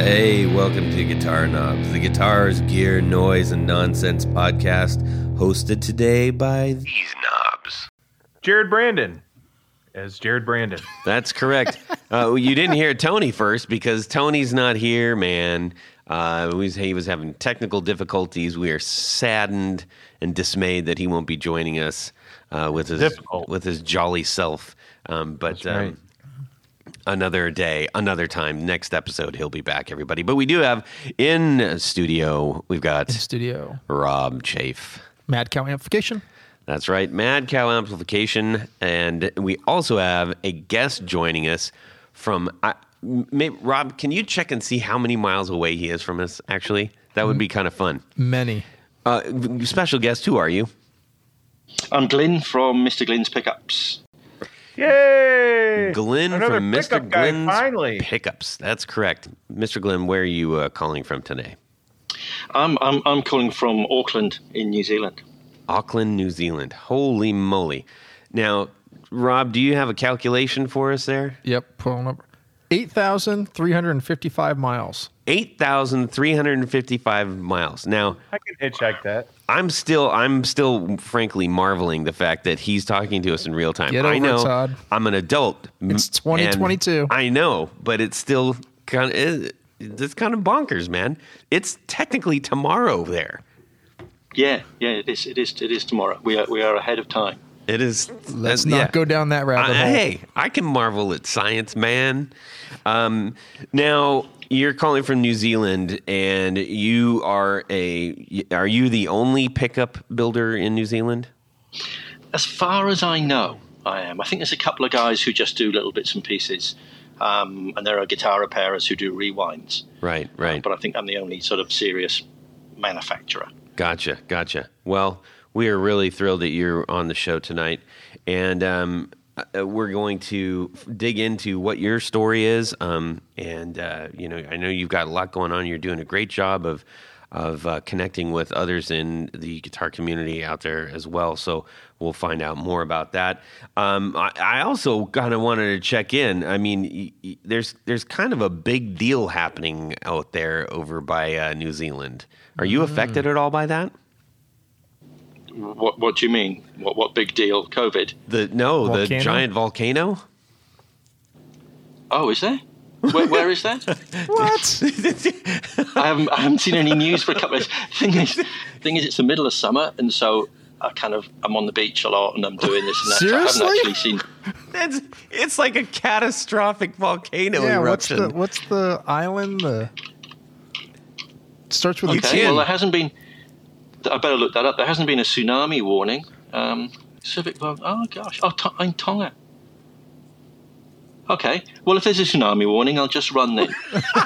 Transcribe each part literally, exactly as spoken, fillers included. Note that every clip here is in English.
Hey, welcome to Guitar Knobs, the guitars, gear, noise, and nonsense podcast, hosted today by these knobs. Jared Brandon, as Jared Brandon. That's correct. uh, you didn't hear Tony first because Tony's not here, man. Uh, he was, he was having technical difficulties. We are saddened and dismayed that he won't be joining us uh, with his Difficult. with his jolly self. Um, but That's right. um, another day, another time. Next episode, he'll be back, everybody. But we do have in studio, we've got Studio. Rob Chafe. Mad Cow Amplification. That's right, Mad Cow Amplification. And we also have a guest joining us from... I, may, Rob, can you check and see how many miles away he is from us, actually? That would be kind of fun. Many. Uh, special guest, who are you? I'm Glyn from Mister Glyn's Pickups. Yay! Glenn Another from Mister pickup guy, Glenn's finally. Pickups. That's correct. Mister Glenn, where are you uh, calling from today? I'm, I'm, I'm calling from Auckland in New Zealand. Auckland, New Zealand. Holy moly. Now, Rob, do you have a calculation for us there? Yep, pulling up. eight thousand three hundred fifty-five miles. eight thousand three hundred fifty-five miles. Now, I can hitchhike that. I'm still, I'm still, frankly, marveling the fact that he's talking to us in real time. Get over I know it, Todd. I'm an adult. It's m- twenty twenty-two. and I know, but it's still kind of, it's kind of bonkers, man. It's technically tomorrow there. Yeah, yeah, it is. It is. It is tomorrow. We are we are ahead of time. It is. Let's uh, not yeah. go down that rabbit Uh, hole. hey, I can marvel at science, man. Um, now you're calling from New Zealand, and you are a. Are you the only pickup builder in New Zealand? As far as I know, I am. I think there's a couple of guys who just do little bits and pieces, um, and there are guitar repairers who do rewinds. Right, right. But I think I'm the only sort of serious manufacturer. Gotcha, gotcha. Well, we are really thrilled that you're on the show tonight, and um, uh, we're going to dig into what your story is. Um, and uh, you know, I know you've got a lot going on. You're doing a great job of of uh, connecting with others in the guitar community out there as well. So we'll find out more about that. Um, I, I also kind of wanted to check in. I mean, y- y- there's there's kind of a big deal happening out there over by uh, New Zealand. Are you affected at all by that? What What do you mean? What What big deal? COVID? The no, the Volcano? giant volcano. Oh, is there? Where, where is that? What? I haven't I haven't seen any news for a couple of thing is thing is it's the middle of summer, and so I kind of I'm on the beach a lot and I'm doing this and that. So I Seriously? haven't actually seen. It's it's like a catastrophic volcano yeah, what's eruption. the what's the island? The starts with You a Okay, T. can. well there hasn't been. I better look that up. There hasn't been a tsunami warning. Um, Civic Vol- Oh gosh, oh to- in Tonga. Okay, well if there's a tsunami warning, I'll just run then.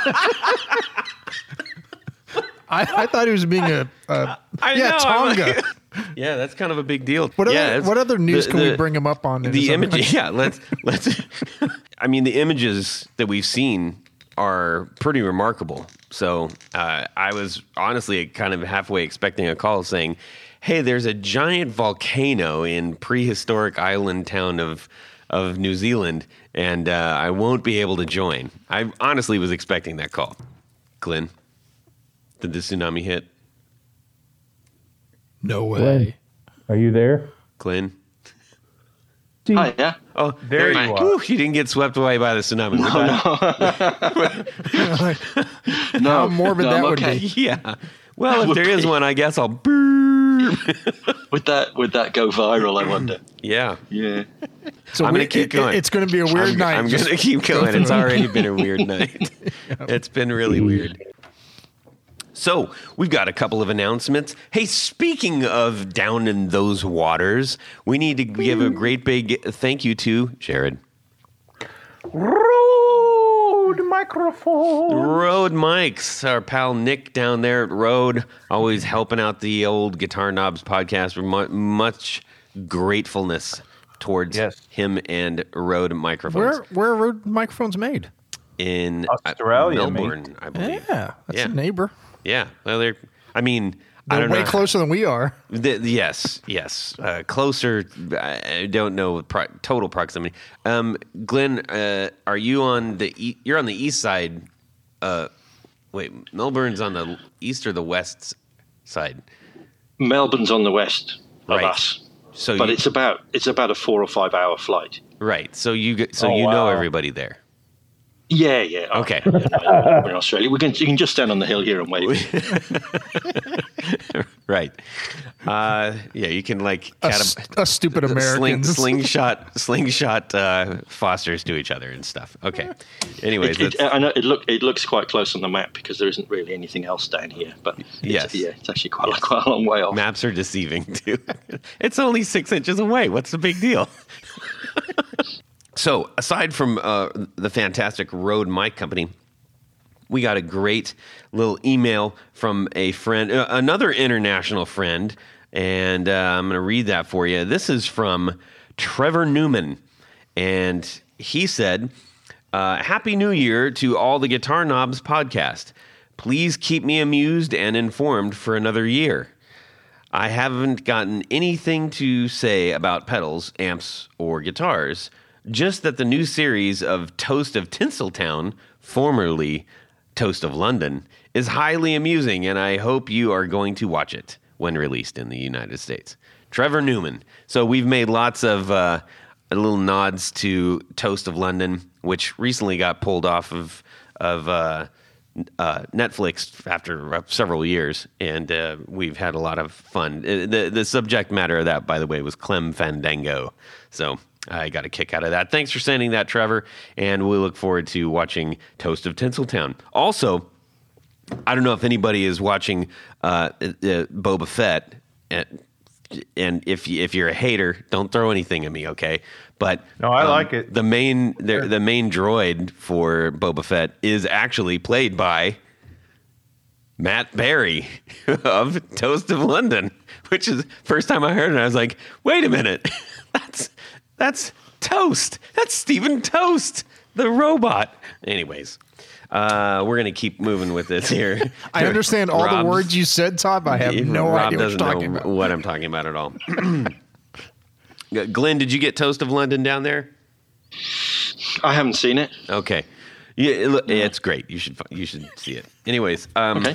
I, I thought he was being a, a I yeah know, I'm Tonga. like- yeah, that's kind of a big deal. What other yeah, it's- what other news the- can we the- bring him up on? in The his other images, country? yeah. Let's let's. I mean, the images that we've seen are pretty remarkable. So uh, I was honestly kind of halfway expecting a call saying, "Hey, there's a giant volcano in prehistoric island town of of New Zealand, and uh, I won't be able to join." I honestly was expecting that call. Glenn, did the tsunami hit? No way. Glenn. Are you there? Glenn. Hi, yeah. Oh, There you you are. Whew, you didn't get swept away by the tsunami. No, How morbid no, that I'm would okay. be. Yeah. Well, if Would there is be. one, I guess I'll. Brrr. Would that would that go viral? I wonder. Yeah. Yeah. So I'm we- gonna keep it- going. It's going to be a weird I'm, night. I'm Just gonna keep go going. through It's it. already been a weird night. It's been really weird. So we've got a couple of announcements. Hey, speaking of down in those waters, we need to give a great big thank you to Jared. Rode microphone. Rode Mics, our pal Nick down there at Rode, always helping out the old Guitar Knobs podcast. With mu- much gratefulness towards Yes. him and Rode microphones Where where are road microphones made? in uh, Australia, Melbourne, I believe. Yeah, that's Yeah. a neighbor. Yeah, well, they're. I mean, I They're don't way know. closer than we are. The, yes, yes, uh, closer. I don't know pro- total proximity. Um, Glenn, uh, are you on the? E- you're on the east side uh, Wait, Melbourne's on the east or the west side? Melbourne's on the west of Right. us, So, but you, it's about it's about a four or five hour flight. right. So you get- so Oh, you know wow. everybody there. Yeah, yeah. Oh, Okay. yeah, no, we're in Australia. We can you can just stand on the hill here and wave. Right. Uh, yeah, you can like Us, catab- us stupid sling, Americans. slingshot slingshot uh, Fosters to each other and stuff. Okay. Anyways, It, it, that's- I know it look it looks quite close on the map because there isn't really anything else down here. But it's, Yes. yeah, it's actually quite a, quite a long way off. maps are deceiving too. It's only six inches away. What's the big deal? So, aside from uh, the fantastic Rode Mic Company, we got a great little email from a friend, uh, another international friend, and uh, I'm going to read that for you. This is from Trevor Newman, and he said, uh, Happy New Year to all the Guitar Knobs podcast. Please keep me amused and informed for another year. I haven't gotten anything to say about pedals, amps, or guitars, just that the new series of Toast of Tinseltown, formerly Toast of London, is highly amusing, and I hope you are going to watch it when released in the United States. Trevor Newman. So we've made lots of uh, little nods to Toast of London, which recently got pulled off of of uh, uh, Netflix after uh, several years, and uh, we've had a lot of fun. Uh, the The subject matter of that, by the way, was Clem Fandango. So I got a kick out of that. Thanks for sending that, Trevor, and we look forward to watching Toast of Tinseltown. Also, I don't know if anybody is watching uh, uh, Boba Fett, and, and if you, if you're a hater, don't throw anything at me, okay? But No, I like it. The main the, the main droid for Boba Fett is actually played by Matt Berry of Toast of London, which is first time I heard it. I was like, wait a minute, that's that's Toast. That's Stephen Toast, the robot. Anyways. Uh, we're gonna keep moving with this here. I understand all Rob's- the words you said, Todd, but I have no Rob idea what you're doesn't talking know about. what I'm talking about at all. Glenn, did you get Toast of London down there? I haven't seen it. Okay, yeah, it, look- it's great. You should fi- you should see it. Anyways, um, Okay.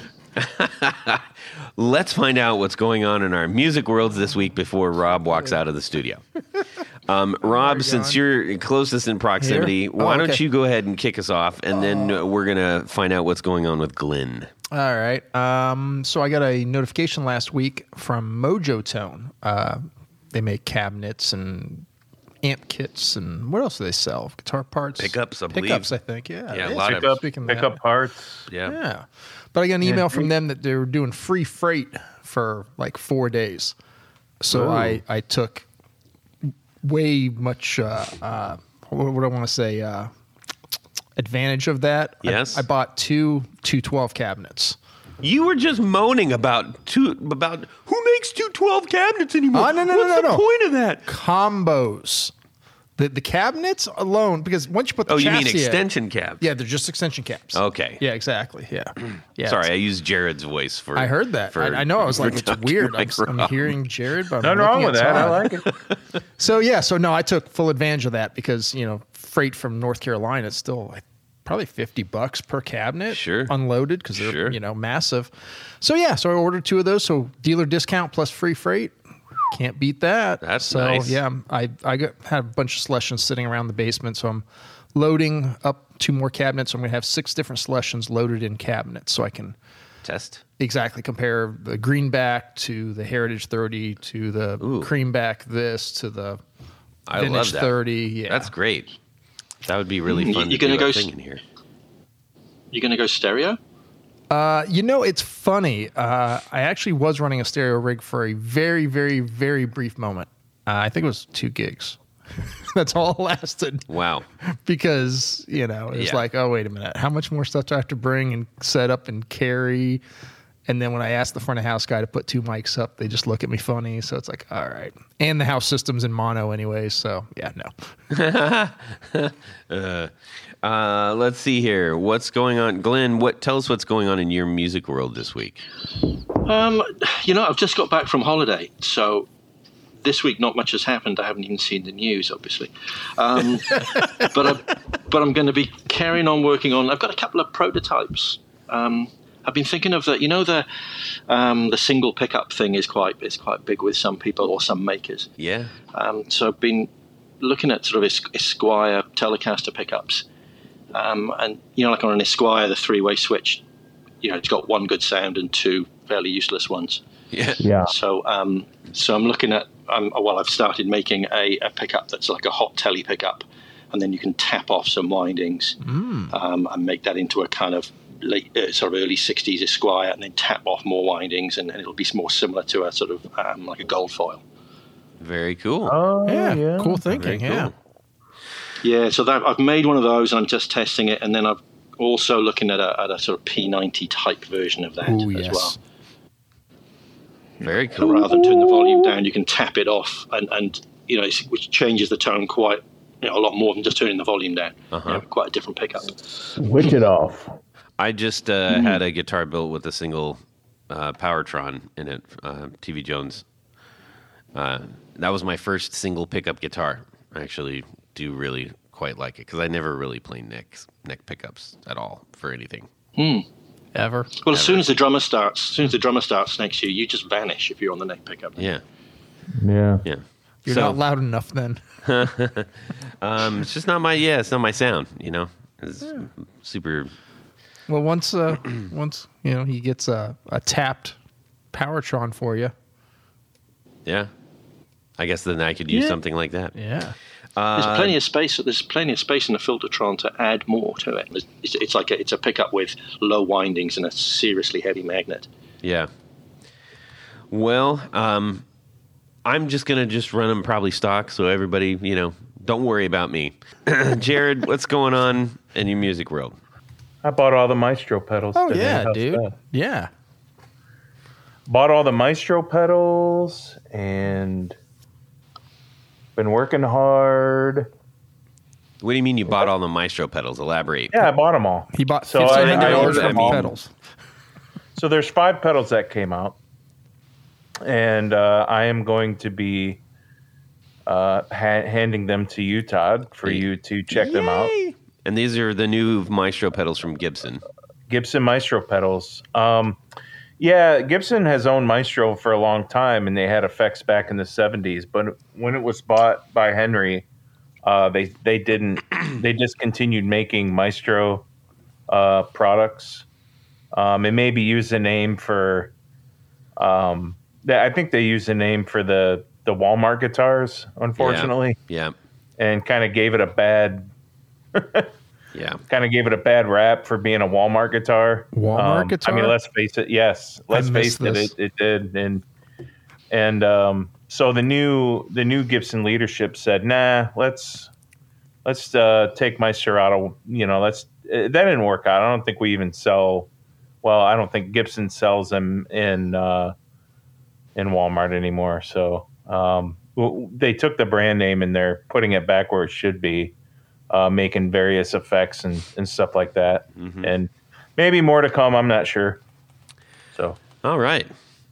let's find out what's going on in our music worlds this week before Rob walks out of the studio. Um, Rob, since you're closest in proximity, Here? why Oh, don't okay. you go ahead and kick us off, and then uh, we're gonna find out what's going on with Glenn. All right. Um, so I got a notification last week from Mojo Tone. Uh, they make cabinets and amp kits and what else do they sell? Guitar parts, Pickups, I believe. Pickups, I think. Yeah. Yeah, a it lot is. of- Pick up, Speaking of pick that. up parts. Yeah. Yeah. But I got an email from them that they were doing free freight for like four days. So Ooh. I, I took way much, uh, uh, what, what do I want to say, uh, advantage of that. I- Yes. I, bought two two twelve cabinets. You were just moaning about two about who makes two twelve cabinets anymore. Oh, no, no, no, What's no, the no. point of that? Combos. The the cabinets alone, because once you put the Oh, you mean chassis in- extension cabs? Yeah, they're just extension caps. Okay. Yeah, exactly. Yeah. Yeah. Sorry, I used Jared's voice for. I heard that. for- I, I know. I was for like, it's talking weird. I'm, like I'm Rob. hearing Jared, but I'm Nothing wrong looking with at that. I Todd. like it. So yeah, so no, I took full advantage of that because you know freight from North Carolina is still like probably fifty bucks per cabinet, Sure. unloaded because they're Sure. you know massive. So yeah, so I ordered two of those. So dealer discount plus free freight, can't beat that. That's so nice. yeah, I I got had a bunch of selections sitting around the basement, so I'm loading up two more cabinets. I'm gonna have six different selections loaded in cabinets, so I can Test. exactly compare the greenback to the Heritage thirty to the Ooh. creamback this to the I vintage love that. thirty. Yeah, That's great. That would be really You- fun you're to gonna do a go thing s- in here. You're going to go stereo? Uh, you know, it's funny. Uh, I actually was running a stereo rig for a very, very, very brief moment. Uh, I think it was two gigs. That's all it lasted Wow. because, you know, it's Yeah. like, oh, wait a minute. How much more stuff do I have to bring and set up and carry? And then when I asked the front of house guy to put two mics up, they just look at me funny. So it's like, all right. And the house system's in mono anyway. So yeah, no. Uh, let's see here. What's going on, Glenn? What? Tell us what's going on in your music world this week. Um, you know, I've just got back from holiday, so this week not much has happened. I haven't even seen the news, obviously, um, but I, but I'm going to be carrying on working on. I've got a couple of prototypes Um, I've been thinking of the, you know, the um, the single pickup thing is quite is quite big with some people or some makers. Yeah. Um, so I've been looking at sort of Es- Esquire Telecaster pickups, um, and you know, like on an Esquire, the three-way switch, you know, it's got one good sound and two fairly useless ones. Yeah. Yeah. So, um, so I'm looking at, um, well, I've started making a, a pickup that's like a hot telly pickup, and then you can tap off some windings um, and make that into a kind of late, uh, sort of early sixties Esquire, and then tap off more windings, and, and it'll be more similar to a sort of um, like a gold foil. Very cool. Oh, Yeah, yeah. cool thinking. Very Yeah. cool. Yeah, so that, I've made one of those, and I'm just testing it, and then I'm also looking at a, at a sort of P ninety type version of that Oh, as yes. well. Very So cool. rather than turn the volume down, you can tap it off, and, and you know, it's, which changes the tone quite, you know, a lot more than just turning the volume down. Uh-huh. You know, quite a different pickup. Switch it off. I just uh, had a guitar built with a single uh, Powertron in it, uh, T V Jones. Uh, that was my first single pickup guitar. I actually do really quite like it because I never really play neck neck pickups at all for anything. Ever. Well, as soon as the drummer starts, as soon as the drummer starts next to you, you just vanish if you're on the neck pickup. Yeah, Yeah. yeah. You're So, not loud enough then. um, it's just not my yeah, it's not my sound. You know, it's super. Well, once uh, once you know he gets a, a tapped Powertron for you. Yeah, I guess then I could use Yeah. something like that. Yeah. There's plenty of space. There's plenty of space in the Filtertron to add more to it. It's, it's, it's like a, it's a pickup with low windings and a seriously heavy magnet. Yeah. Well, um, I'm just gonna just run them probably stock, so everybody, you know, don't worry about me. Jared, what's going on in your music world? I bought all the Maestro pedals. Oh today. yeah, How's dude. that? Yeah. Bought all the Maestro pedals and been working hard. What do you mean you bought all the Maestro pedals? Elaborate. Yeah, I bought them all. He bought So I- fifteen hundred I dollars ordered worth them all. of pedals. So there's five pedals that came out, and uh, I am going to be uh, ha- handing them to you, Todd, for you to check them out. And these are the new Maestro pedals from Gibson. Gibson Maestro pedals. Um, yeah, Gibson has owned Maestro for a long time, and they had effects back in the seventies. But when it was bought by Henry, uh, they they didn't. They discontinued making Maestro uh, products. Um, and maybe use the name for. Um, they- I think they used the name for the the Walmart guitars, unfortunately, Yeah. and kind of gave it a bad. Yeah. kind of gave it a bad rap for being a Walmart guitar. Walmart Um, guitar? I mean, let's face it. Yes, let's missed face it, this. it. It did, and and um, so the new the new Gibson leadership said, "Nah, let's let's uh, take my Serato. You know, let's." Uh, that didn't work out. I don't think we even sell. Well, I don't think Gibson sells them in uh, in Walmart anymore. So um, w- they took the brand name and they're putting it back where it should be. Uh, making various effects and, and stuff like that. Mm-hmm. And maybe more to come. I'm not sure. So, All right.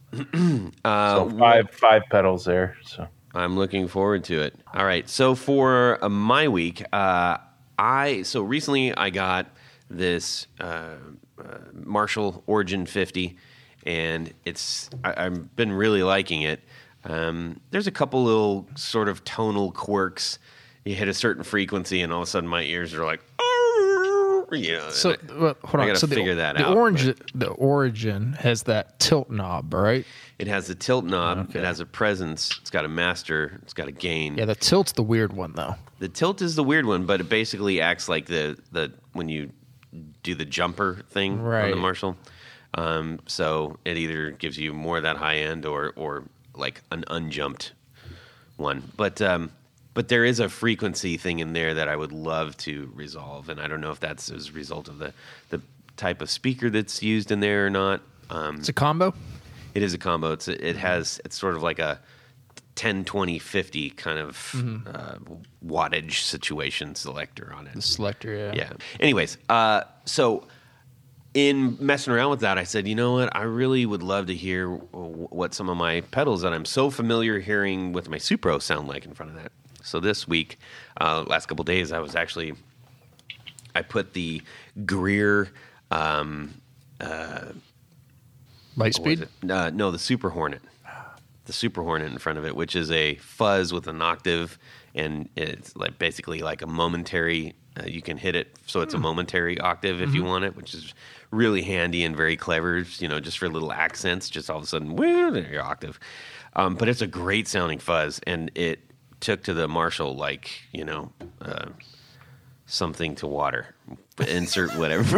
uh, so five five pedals there. So I'm looking forward to it. All right. So for uh, my week, uh, I so recently I got this uh, uh, Marshall Origin fifty, and it's I, I've been really liking it. Um, there's a couple little sort of tonal quirks. You hit a certain frequency, and all of a sudden my ears are like, "Arr!" you know. So and I- well, hold I on. gotta So the, figure that the out, orange, but- the origin has that tilt knob, right? it has a tilt knob. Okay. It has a presence. It's got a master. It's got a gain. Yeah, the tilt's the weird one though. The tilt is the weird one, but it basically acts like the the when you do the jumper thing on the Right. Marshall. Um, so it either gives you more of that high end or or like an unjumped one. But um, but there is a frequency thing in there that I would love to resolve, and I don't know if that's as a result of the the type of speaker that's used in there or not. Um, It's a combo. it is a combo. It's it has it's sort of like a ten, twenty, fifty kind of Mm-hmm. uh, wattage situation selector on it. The selector. Yeah. Yeah. Anyways, uh, so in messing around with that, I said, you know what? I really would love to hear w- what some of my pedals that I'm so familiar hearing with my Supro sound like in front of that. So this week, uh, last couple days, I was actually I put the Greer um, Lightspeed? Uh, no, the Super Hornet. The Super Hornet in front of it, which is a fuzz with an octave, and it's like basically like a momentary. Uh, you can hit it, so it's a momentary octave if Mm-hmm. you want it, which is really handy and very clever. You know, just for little accents, just all of a sudden, woo, there's your octave. Um, but it's a great sounding fuzz, and it took to the Marshall like you know uh, something to water. Insert whatever.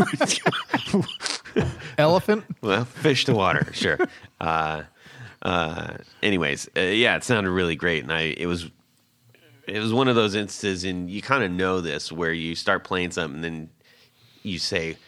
Elephant? Well, fish to water, sure. Uh, uh, anyways, uh, yeah, it sounded really great, and I it was it was one of those instances, and you kind of know this where you start playing something, and then you say,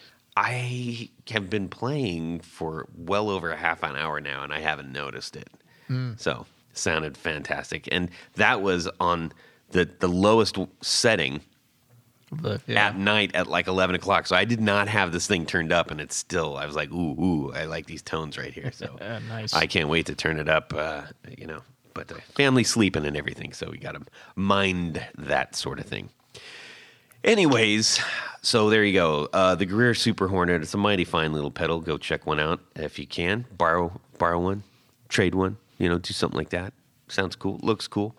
"I have been playing for well over a half an hour now, and I haven't noticed it." Mm. So, sounded fantastic, and that was on the the lowest setting. The, yeah. At night at like eleven o'clock. So I did not have this thing turned up, and it's still, I was like, ooh, ooh, I like these tones right here. So Yeah, nice. I can't wait to turn it up, uh, you know, but the family sleeping and everything. So we got to mind that sort of thing. Anyways, so there you go. Uh, the Greer Super Hornet. It's a mighty fine little pedal. Go check one out if you can. Borrow, borrow one, trade one, you know, do something like that. Sounds cool. Looks cool.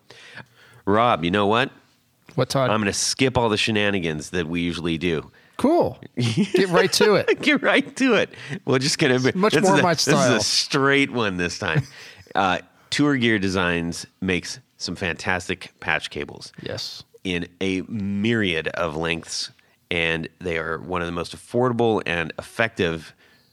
Rob, you know what? What, Todd? I'm going to skip all the shenanigans that we usually do. Cool. Get right to it. Get right to it. We're just going to be much this more is a, my This style. is a straight one this time. uh, Tour Gear Designs makes some fantastic patch cables Yes. in a myriad of lengths, and they are one of the most affordable and effective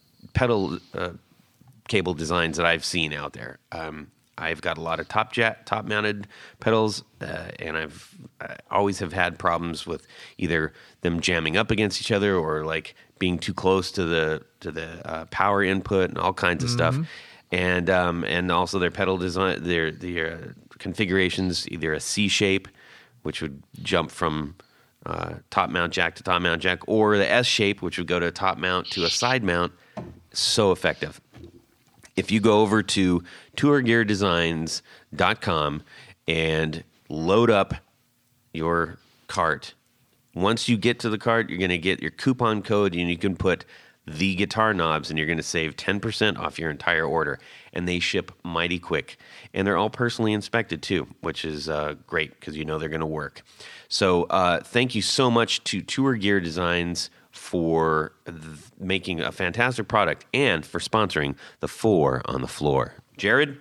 pedal uh, cable designs that I've seen out there. Um, I've got a lot of top jet, top mounted pedals, uh, and I've I always have had problems with either them jamming up against each other or like being too close to the to the uh, power input and all kinds of stuff. And um, and also their pedal design, their their uh, configurations, either a C shape, which would jump from uh, top mount jack to top mount jack, or the S shape, which would go to a top mount to a side mount. So effective. If you go over to tour gear designs dot com and load up your cart, once you get to the cart, you're going to get your coupon code, and you can put the guitar knobs, and you're going to save ten percent off your entire order. And they ship mighty quick. And they're all personally inspected too, which is uh, great because you know they're going to work. So uh, thank you so much to Tour Gear Designs for th- making a fantastic product and for sponsoring the Four on the Floor. Jared?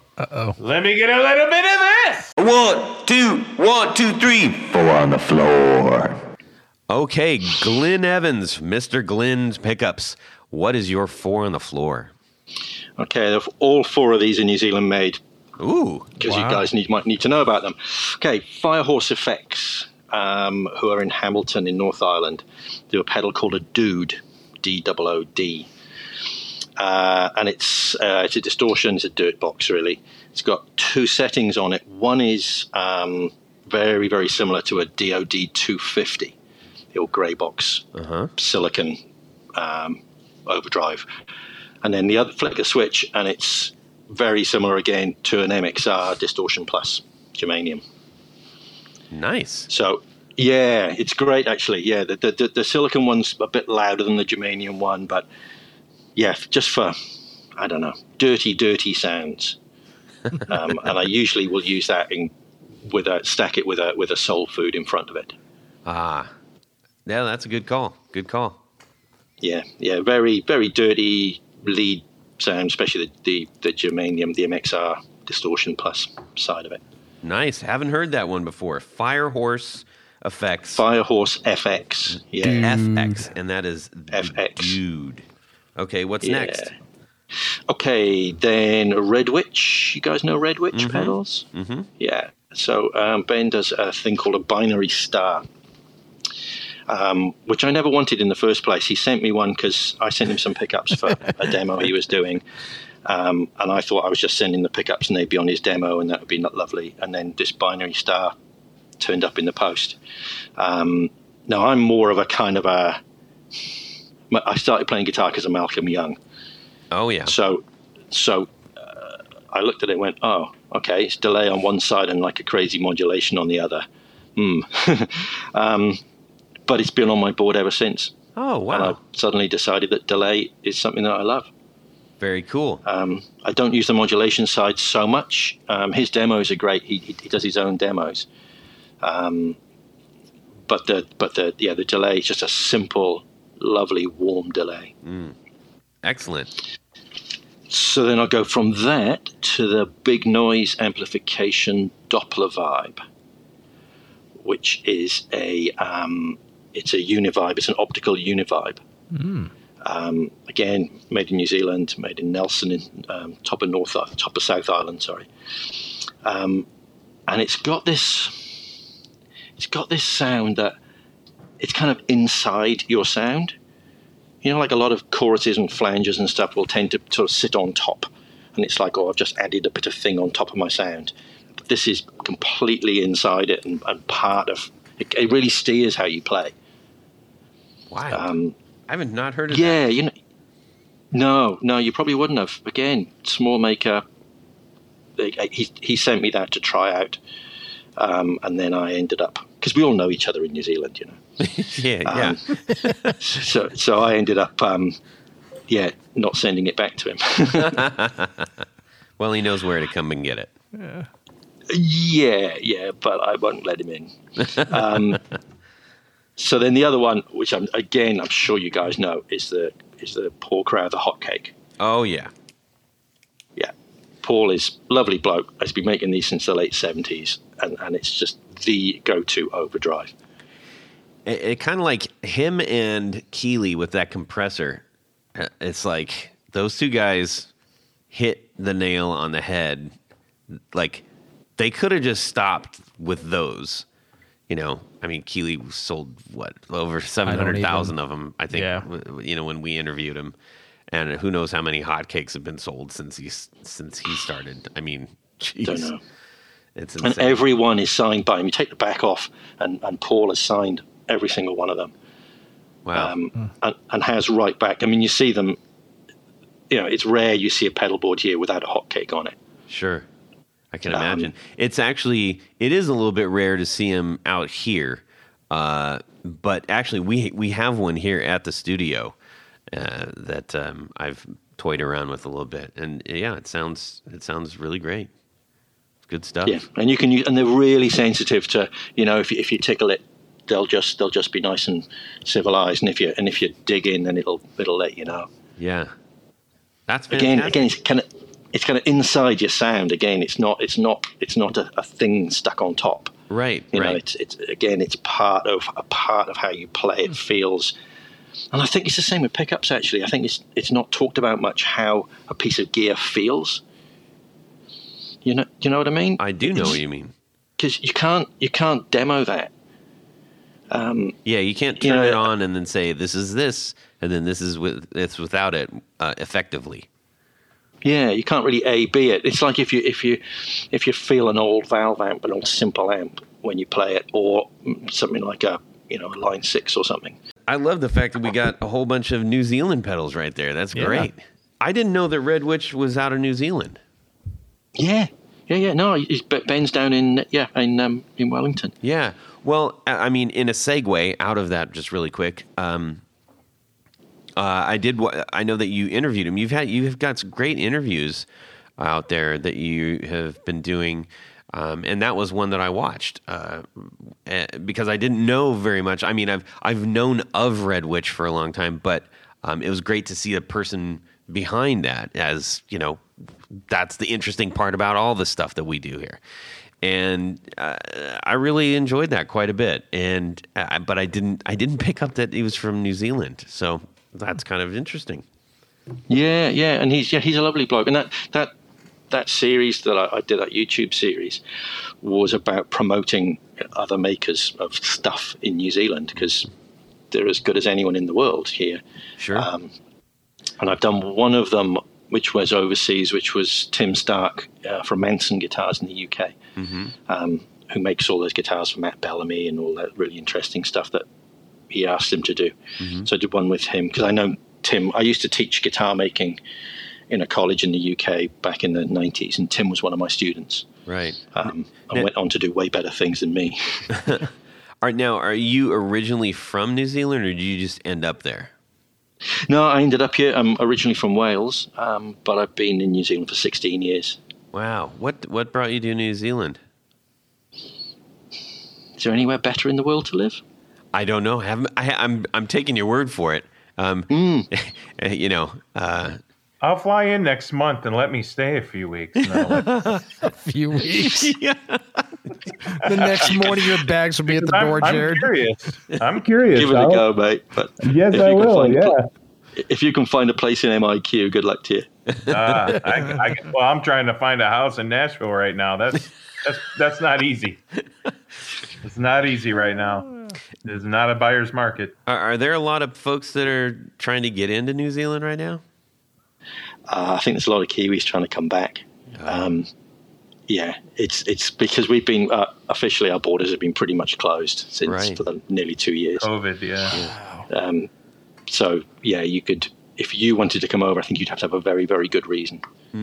Let me get a little bit of this. One, two, one, two, three. Four on the floor. Okay, Glenn Evans, Mister Glenn's Pickups. What is your Four on the Floor? Okay, all four of these are New Zealand made Ooh, because Wow. you guys need, might need to know about them. Okay, Firehorse Effects, um, who are in Hamilton in North Ireland, do a pedal called a Dood, D O O D. Uh, and it's uh, it's a distortion, it's a dirt box really. It's got two settings on it. One is um, very, very similar to a D O D two fifty, the old grey box, uh-huh. silicon um, overdrive. And then the other, flick a switch, and it's very similar again to an M X R Distortion Plus Germanium. Nice. So, yeah, it's great actually. Yeah, the, the the silicon one's a bit louder than the Germanium one, but yeah, just for, I don't know, dirty, dirty sounds. um, and I usually will use that in with a stack it with a with a soul food in front of it. Ah, yeah, that's a good call. Good call. Yeah, yeah, very, very dirty lead sound, especially the, the, the Germanium, the M X R Distortion Plus side of it. Nice. Haven't heard that one before. Firehorse Effects. Firehorse F X. Yeah. F X, and that is F X. Dude. Okay, what's Yeah. next? Okay, then Red Witch. You guys know Red Witch pedals? Mm-hmm. Yeah. So um, Ben does a thing called a binary star, um, which I never wanted in the first place. He sent me one because I sent him some pickups for a demo he was doing. Um, and I thought I was just sending the pickups and they'd be on his demo and that would be not lovely. And then this binary star turned up in the post. Um, now, I'm more of a kind of a... I started playing guitar because of Malcolm Young. Oh, yeah. So, so uh, I looked at it and went, oh, okay, it's delay on one side and like a crazy modulation on the other. Hmm. um, but it's been on my board ever since. Oh, wow. And I suddenly decided that delay is something that I love. Very cool. Um, I don't use the modulation side so much. Um, his demos are great. He, he, he does his own demos. Um, but the but the yeah the delay is just a simple, lovely, warm delay. Mm. Excellent. So then I'll go from that to the big noise amplification Doppler Vibe, which is a um, it's a univibe. It's an optical univibe. Mm. Um, again, made in New Zealand, made in Nelson, in um, top of North, top of South Island. Sorry, um, and it's got this. It's got this sound that it's kind of inside your sound. You know, like a lot of choruses and flanges and stuff will tend to sort of sit on top, and it's like, oh, I've just added a bit of thing on top of my sound. But this is completely inside it and, and part of it. It really steers how you play. Wow. Um, I haven't not heard of yeah, that. you know, no, no, you probably wouldn't have. Again, small maker. He he sent me that to try out, um, and then I ended up because we all know each other in New Zealand, you know. yeah, Um, yeah. so so I ended up, um, yeah, not sending it back to him. Well, he knows where to come and get it. yeah, yeah, but I won't let him in. Um, so then the other one, which I'm again, I'm sure you guys know, is the is the Paul Crowther Hotcake. Oh, yeah. Yeah, Paul is a lovely bloke. He's been making these since the late seventies, and, and it's just the go-to overdrive. It, it kind of like him and Keeley with that compressor. Uh, It's like those two guys hit the nail on the head. Like they could have just stopped with those. You know, I mean, Keeley sold what over seven hundred thousand of them. I think. Yeah. w- You know, when we interviewed him, and who knows how many hotcakes have been sold since he since he started. I mean, geez, Don't know. It's And insane. everyone is signed by him. You take the back off, and, and Paul has signed every single one of them. Wow. Um, and, and has right back. I mean, you see them, you know, it's rare you see a pedal board here without a hotcake on it. Sure. I can Um, imagine. It's actually, it is a little bit rare to see him out here. Uh, but actually, we we have one here at the studio uh, that um, I've toyed around with a little bit. And yeah, it sounds it sounds really great. Good stuff. Yeah, and you can use, and they're really sensitive to, you know, if you, if you tickle it, they'll just they'll just be nice and civilized, and if you and if you dig in, then it'll it'll let you know. Yeah. That's Again, fantastic. again, it's kind of it's kind of inside your sound. Again, it's not it's not it's not a, a thing stuck on top. Right, You right. know, it's it's again, it's part of a part of how you play. It feels, and I think it's the same with pickups. Actually, I think it's it's not talked about much how a piece of gear feels. You know, you know what I mean? I do know what you mean. Because you can't you can't demo that. Um, Yeah, you can't You turn know, it on and then say this is this, and then this is with it's without it uh, effectively. yeah, you can't really A B it. It's like if you if you if you feel an old valve amp, an old simple amp when you play it, or something like a you know a Line Six or something. I love the fact that we got a whole bunch of New Zealand pedals right there. That's Yeah. great. I didn't know that Red Witch was out of New Zealand. Yeah, yeah, yeah. No, he's, Ben's down in yeah in um, in Wellington. Yeah. Well, I I mean, in a segue out of that, just really quick, um, uh, I did. wa- I know that you interviewed him. You've had you've got some great interviews out there that you have been doing, um, and that was one that I watched uh, eh, because I didn't know very much. I mean, I've I've known of Red Witch for a long time, but um, it was great to see a person behind that. As you know, that's the interesting part about all the stuff that we do here. And uh, I really enjoyed that quite a bit, and uh, but I didn't I didn't pick up that he was from New Zealand, so that's kind of interesting. Yeah, yeah, and he's yeah he's a lovely bloke, and that that that series that I, I did, that YouTube series, was about promoting other makers of stuff in New Zealand because they're as good as anyone in the world here. Sure. Um, and I've done one of them, which was overseas, which was Tim Stark uh, from Manson Guitars in the U K, mm-hmm. um, who makes all those guitars for Matt Bellamy and all that really interesting stuff that he asked him to do. Mm-hmm. So I did one with him because I know Tim. I used to teach guitar making in a college in the U K back in the nineties, and Tim was one of my students. Right. Um, and Now- went on to do way better things than me. Are now are you originally from New Zealand, or did you just end up there? No, I ended up here. I'm originally from Wales, um, but I've been in New Zealand for sixteen years. Wow. What what brought you to New Zealand? Is there anywhere better in the world to live? I don't know. I haven't, I, I'm I'm taking your word for it. Um, Mm. you know, uh, I'll fly in next month and let me stay a few weeks. No, A few weeks. yeah. The next morning, your bags will be at the I'm, door, I'm Jared. curious. I'm curious. Give it a I'll- go, mate. But Yes, if I you can will. find a Yeah. pl- if you can find a place in M I Q, good luck to you. Uh, I, I, well, I'm trying to find a house in Nashville right now. That's that's that's not easy. It's not easy right now. It's not a buyer's market. Are, are there a lot of folks that are trying to get into New Zealand right now? Uh, I think there's a lot of Kiwis trying to come back. Um, yeah, it's it's because we've been uh, officially our borders have been pretty much closed since Right. for the, nearly two years. COVID, yeah. Um, so yeah, you could if you wanted to come over, I think you'd have to have a very very good reason.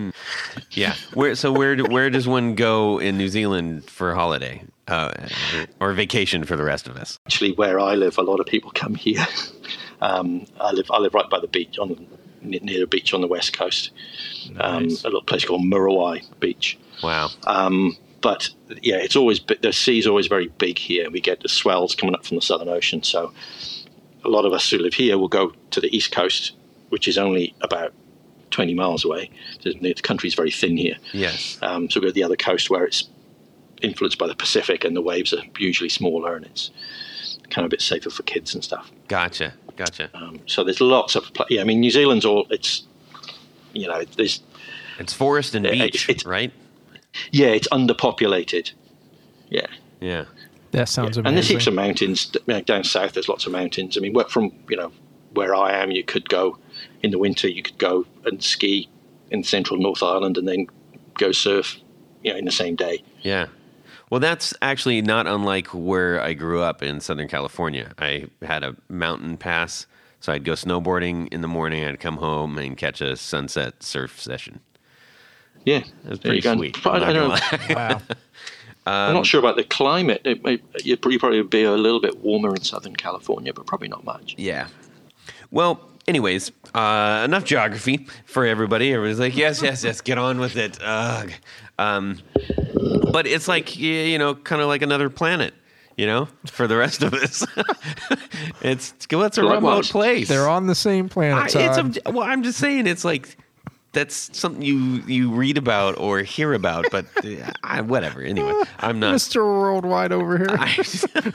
Yeah. Where so where do, where does one go in New Zealand for a holiday uh, or vacation for the rest of us? Actually, where I live, a lot of people come here. um, I live I live right by the beach on near near the beach on the west coast. Um, Nice. a little place called Muriwai Beach. Wow. Um, but yeah, it's always the sea's always very big here. We get the swells coming up from the Southern Ocean, so a lot of us who live here will go to the east coast, which is only about twenty miles away. The, the country's very thin here, Yes. um, so we go to the other coast where it's influenced by the Pacific, and the waves are usually smaller, and it's kind of a bit safer for kids and stuff. Gotcha. Gotcha. Um, so there's lots of pla- yeah. I mean, New Zealand's all it's you know there's It's forest and Yeah, beach, it's- right? yeah it's underpopulated. Yeah. Yeah. That sounds And there's amazing. heaps of mountains you know, down south. There's lots of mountains. I mean, where- from you know where I am, you could go in the winter. You could go and ski in central North Island, and then go surf, you know, in the same day. Yeah. Well, that's actually not unlike where I grew up in Southern California. I had a mountain pass, so I'd go snowboarding in the morning. I'd come home and catch a sunset surf session. Yeah, It was there you pretty go. sweet. But I, I'm don't not know. gonna lie. Wow. I'm not sure about the climate. It may, you'd probably probably be a little bit warmer in Southern California, but probably not much. Yeah. Well, anyways, uh, enough geography for everybody. Everybody's like, yes, yes, yes, get on with it. Ugh. Um, but it's like, y- you know, kind of like another planet, you know, for the rest of us. it's, well, it's a Like remote what? place. They're on the same I, planet. it's Todd. a, well, I'm just saying, it's like, that's something you, you read about or hear about, but uh, I, whatever. Anyway, I'm not. Mister Worldwide over here. I,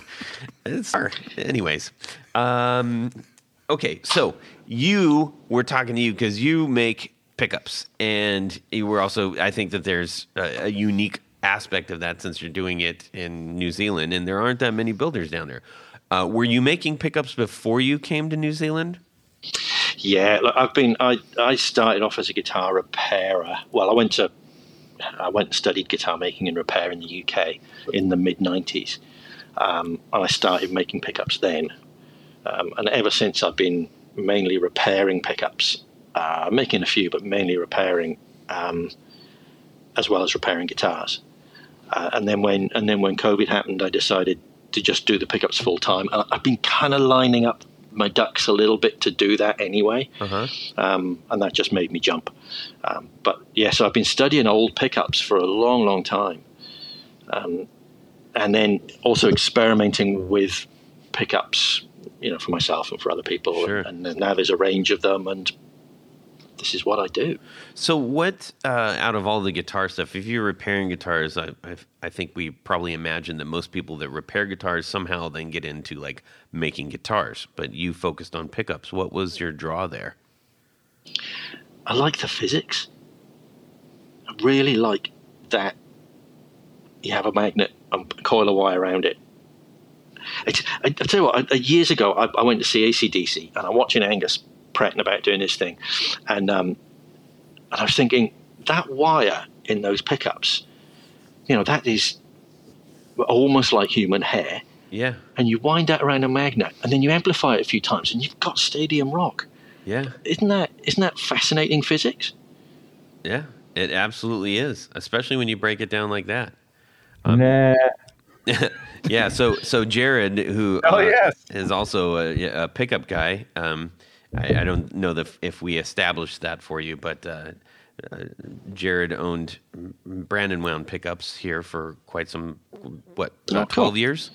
it's, anyways, um, okay. So you were talking to you because you make pickups, and you were also. I think that there's a, a unique aspect of that since you're doing it in New Zealand, and there aren't that many builders down there. Uh, were you making pickups before you came to New Zealand? Yeah, look, I've been. I, I started off as a guitar repairer. Well, I went to. I went and studied guitar making and repair in the U K in the mid nineties, um, and I started making pickups then. Um, and ever since, I've been mainly repairing pickups, uh, making a few, but mainly repairing, um, as well as repairing guitars. Uh, and then when and then when COVID happened, I decided to just do the pickups full time. And I've been kind of lining up my ducks a little bit to do that anyway, Uh-huh. um, and that just made me jump. Um, but yeah, so I've been studying old pickups for a long, long time, um, and then also experimenting with pickups, you know, for myself and for other people. Sure. And, and now there's a range of them, and this is what I do. So, what uh, out of all the guitar stuff? If you're repairing guitars, I, I I think we probably imagine that most people that repair guitars somehow then get into like making guitars. But you focused on pickups. What was your draw there? I like the physics. I really like that you have a magnet and a coil of wire around it. It's, I, I tell you what, I, years ago I, I went to see A C D C, and I'm watching Angus prattling about doing this thing, and um, and I was thinking that wire in those pickups, you know, that is almost like human hair, Yeah, and you wind that around a magnet, and then you amplify it a few times, and you've got stadium rock. yeah, Isn't that isn't that fascinating physics? yeah. It absolutely is, especially when you break it down like that. Nah. Yeah, so so Jared, who Oh, uh, yes. is also a, a pickup guy. Um, I, I don't know the, if we established that for you, but uh, uh, Jared owned Brandon Wound pickups here for quite some, what, about Oh, cool. twelve years?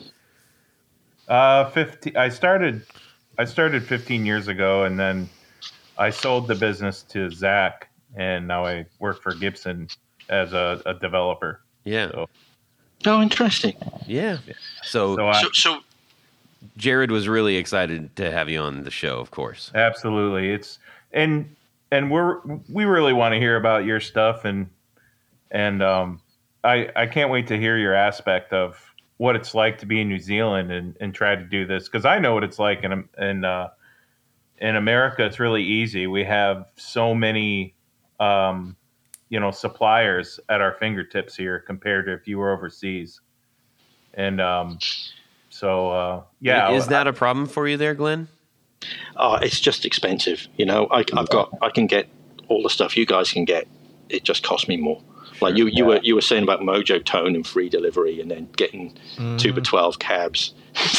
Uh, fifteen. I started. I started fifteen years ago, and then I sold the business to Zach, and now I work for Gibson as a, a developer. Yeah, So, Oh, interesting. yeah. So, so I, So, so Jared was really excited to have you on the show, of course. absolutely, it's and and we're we really want to hear about your stuff, and and um, I I can't wait to hear your aspect of what it's like to be in New Zealand and, and try to do this, because I know what it's like in in uh, in America. It's really easy. We have so many um, you know suppliers at our fingertips here compared to if you were overseas, and um, so uh, yeah, Is that a problem for you there, Glenn? oh, it's just expensive. You know, I, I've got, I can get all the stuff you guys can get. It just costs me more. Like you, you yeah. were you were saying about Mojo Tone and free delivery, and then getting two by twelve cabs.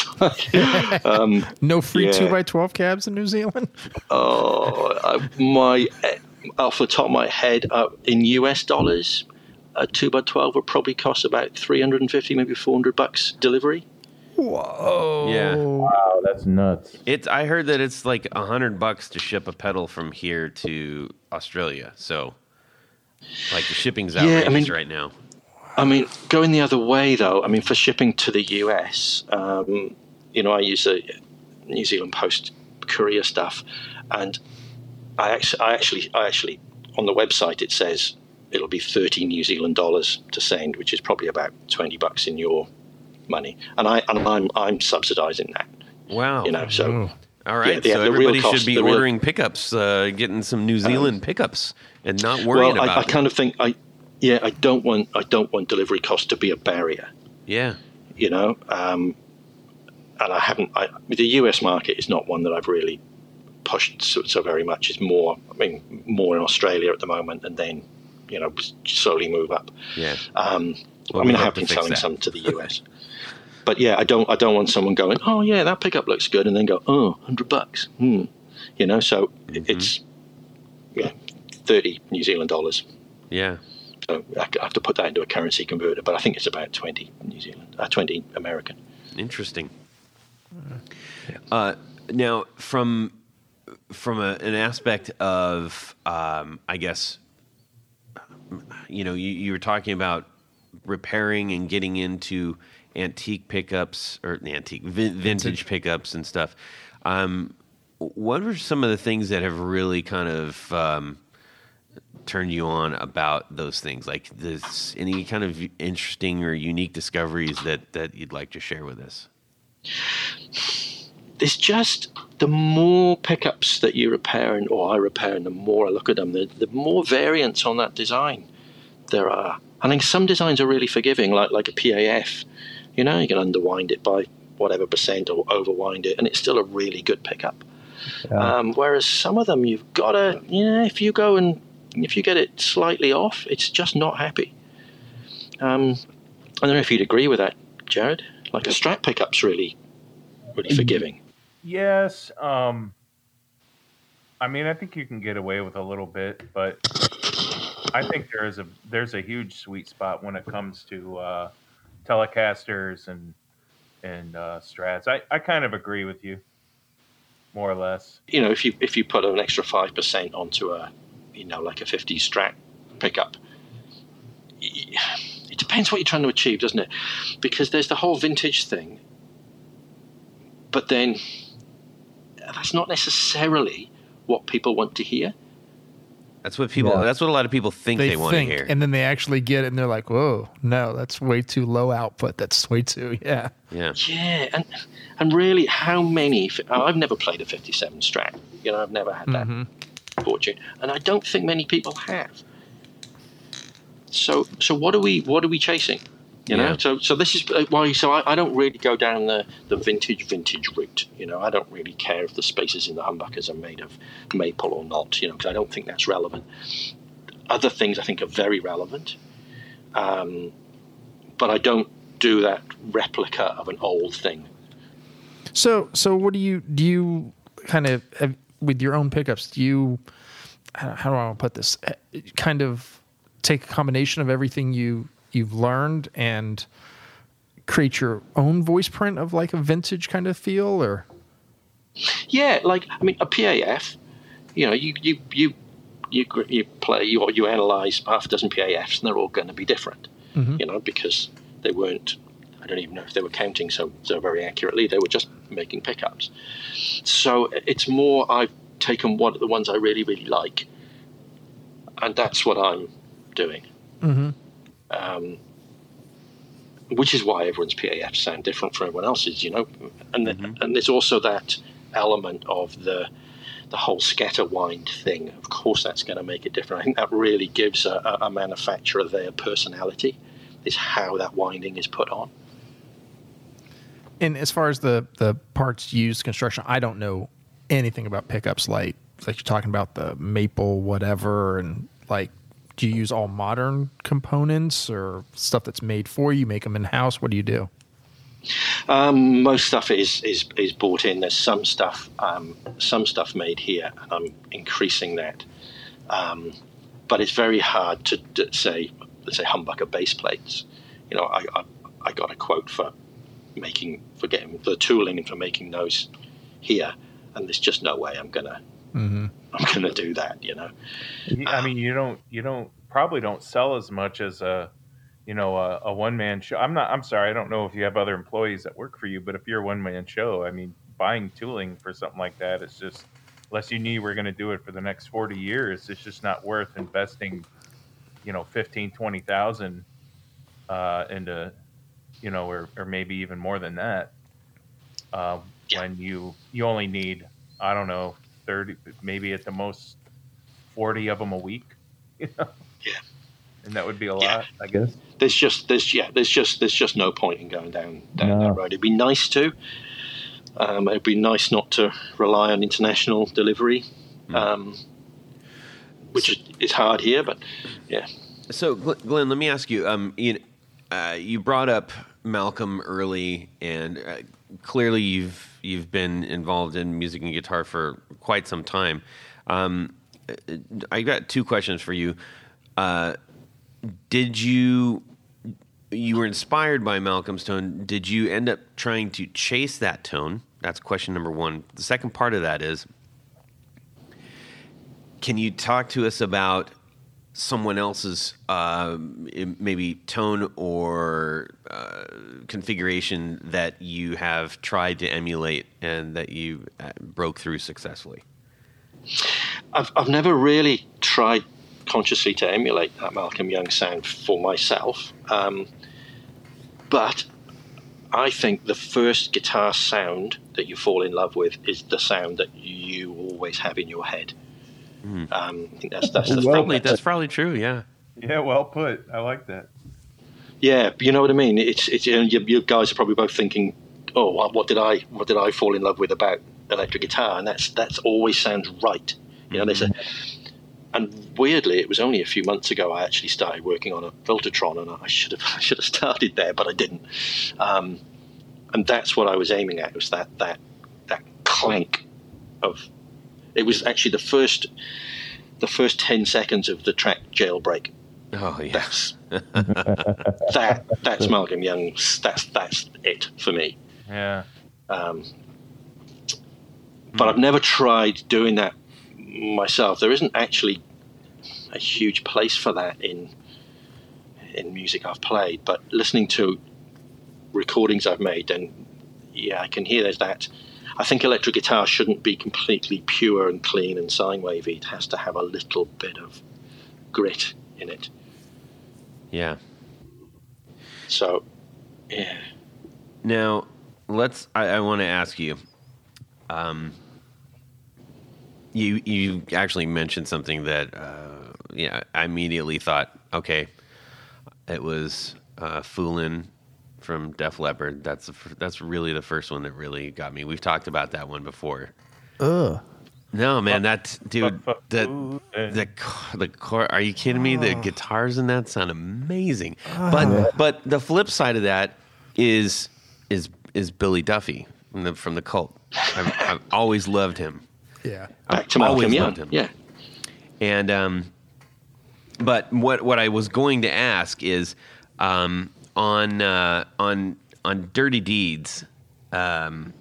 um, No free Yeah. two by twelve cabs in New Zealand. oh, I, my off the top of my head, uh, in U S dollars, a two by twelve would probably cost about three hundred and fifty, maybe four hundred bucks delivery. Whoa. Yeah. wow, that's nuts. It's. I heard that it's like a hundred bucks to ship a pedal from here to Australia. So, like the shipping's Yeah, I outrageous mean- right now. I mean, going the other way, though, I mean, for shipping to the U S, um, you know, I use the New Zealand Post courier stuff, and I actually, I actually, I actually, on the website, it says it'll be thirty New Zealand dollars to send, which is probably about twenty bucks in your money, and I and I'm I'm subsidising that, Wow. you know. So All right. Yeah, so the real everybody cost- should be the real- ordering pickups, uh, getting some New Zealand pickups, and not worrying well, I, about I it. kind of think I, yeah, I don't want I don't want delivery costs to be a barrier. Yeah. you know, um, and I haven't. I, the U S market is not one that I've really pushed so, so very much. It's more, I mean, more in Australia at the moment, and then, you know, slowly move up. Yeah. Um, Well, I we mean, I hope have to been fix selling that. some to the U S, but yeah, I don't. I don't want someone going, oh yeah, that pickup looks good, and then go, oh, hundred bucks. Hmm. You know, so Mm-hmm. it's yeah, thirty New Zealand dollars. Yeah. So I have to put that into a currency converter, but I think it's about twenty New Zealand, uh, twenty American. Interesting. Uh, now, from from a, an aspect of, um, I guess, you know, you, you were talking about repairing and getting into antique pickups or antique vin- vintage pickups and stuff. Um, what are some of the things that have really kind of um, turned you on about those things? Like this, any kind of interesting or unique discoveries that, that you'd like to share with us? It's just the more pickups that you repair and or I repair, and the more I look at them, the, the more variants on that design there are. I think some designs are really forgiving, like like a P A F. You know, you can underwind it by whatever percent or overwind it, and it's still a really good pickup. Yeah. Um, whereas some of them, you've got to, you know, if you go and if you get it slightly off, it's just not happy. Um, I don't know if you'd agree with that, Jared. Like a Strat pickup's really, really forgiving. Yes. Um, I mean, I think you can get away with a little bit, but I think there is a there's a huge sweet spot when it comes to uh, Telecasters and and uh, Strats. I, I kind of agree with you, more or less. You know, if you if you put an extra five percent onto a, you know, like a fifty Strat pickup, it depends what you're trying to achieve, doesn't it? Because there's the whole vintage thing, but then that's not necessarily what people want to hear. That's what people. Yeah. That's what a lot of people think they, They want to think, hear. and then they actually get it, and they're like, "Whoa, no, that's way too low output. That's way too, yeah." yeah. Yeah, and and really, how many? I've never played a fifty-seven Strat. You know, I've never had that fortune, and I don't think many people have. So, so what are we? What are we chasing? You know, Yeah. so so this is why. So I, I don't really go down the, the vintage vintage route. You know, I don't really care if the spaces in the humbuckers are made of maple or not. You know, because I don't think that's relevant. Other things I think are very relevant, um, but I don't do that replica of an old thing. So, so what do you do? You kind of have, with your own pickups. Do you? How how do I want to put this? Kind of take a combination of everything you you've learned and create your own voice print of like a vintage kind of feel, or? Yeah, like I mean, a P A F. You know, you you you you you play you you analyze half a dozen P A Fs, and they're all going to be different. Mm-hmm. You know, because they weren't. I don't even know if they were counting so so very accurately. They were just making pickups. So it's more I've taken one of the ones I really really like, and that's what I'm doing. Mm-hmm. Um, which is why everyone's P A Fs sound different from everyone else's, you know. And mm-hmm. and there's also that element of the the whole scatter wind thing. Of course, that's going to make it different. I think that really gives a, a manufacturer their personality, is how that winding is put on. And as far as the, the parts used construction, I don't know anything about pickups. Like like you're talking about the maple whatever, and like, do you use all modern components or stuff that's made for you? Make them in house? What do you do? Um, most stuff is, is is bought in. There's some stuff um, some stuff made here, and I'm increasing that. Um, but it's very hard to, to say, let's say humbucker base plates. You know, I, I I got a quote for making for getting the tooling and for making those here, and there's just no way I'm gonna mm-hmm. I'm gonna do that. You know, I mean, you don't you don't probably don't sell as much as a. You know, a, a one-man show. I'm not. I'm sorry. I don't know if you have other employees that work for you, but if you're a one-man show, I mean, buying tooling for something like that is just, unless you knew we're going to do it for the next forty years, it's just not worth investing. You know, fifteen, twenty thousand uh, into, you know, or or maybe even more than that. Uh, when you you only need, I don't know, thirty, maybe at the most forty of them a week. You know. Yeah. And that would be a lot, yeah. I guess. There's just there's yeah there's just there's just no point in going down down no. that road. It'd be nice to. Um, it'd be nice not to rely on international delivery, um, which is, is hard here. But yeah. So Glenn, let me ask you. Um, you, uh, you brought up Malcolm early, and uh, clearly you've you've been involved in music and guitar for quite some time. Um, I got two questions for you. Uh, Did you, you were inspired by Malcolm's tone. Did you end up trying to chase that tone? That's question number one. The second part of that is, can you talk to us about someone else's uh, maybe tone or uh, configuration that you have tried to emulate and that you broke through successfully? I've I've never really tried consciously to emulate that Malcolm Young sound for myself, um, but I think the first guitar sound that you fall in love with is the sound that you always have in your head. Mm. Um, I think that's that's, that's well, probably that's probably true. Yeah. Yeah. Well put. I like that. Yeah, you know what I mean. It's it's you, you guys are probably both thinking, oh, what, what did I what did I fall in love with about electric guitar? And that's that's always sounds right. You know, there's a. And weirdly, it was only a few months ago I actually started working on a Filtertron, and I should have I should have started there, but I didn't. Um, and that's what I was aiming at, was that that that clank of. It was actually the first the first ten seconds of the track Jailbreak. Oh yeah, that's that that's Malcolm Young's. That's that's it for me. Yeah. Um, but I've never tried doing that myself. There isn't actually a huge place for that in in music I've played, but listening to recordings I've made, then yeah, I can hear there's that. I think electric guitar shouldn't be completely pure and clean and sine wavy. It has to have a little bit of grit in it. Yeah. So, yeah. Now, let's. I, I want to ask you. Um, You you actually mentioned something that uh, yeah I immediately thought, okay, it was uh, Foolin' from Def Leppard. That's the, that's really the first one that really got me. We've talked about that one before. Ugh. No, man, that dude, the the the core. Are you kidding me? The guitars in that sound amazing. But but the flip side of that, is is is Billy Duffy from the from the Cult. I've, I've always loved him. Yeah. Back to I've Malcolm always Young. loved him. Yeah. And um, but what what I was going to ask is um, on uh, on on Dirty Deeds. Um,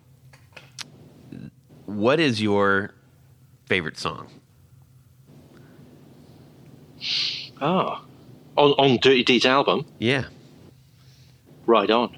what is your favorite song? Oh, on on Dirty Deeds album, Yeah. Ride On.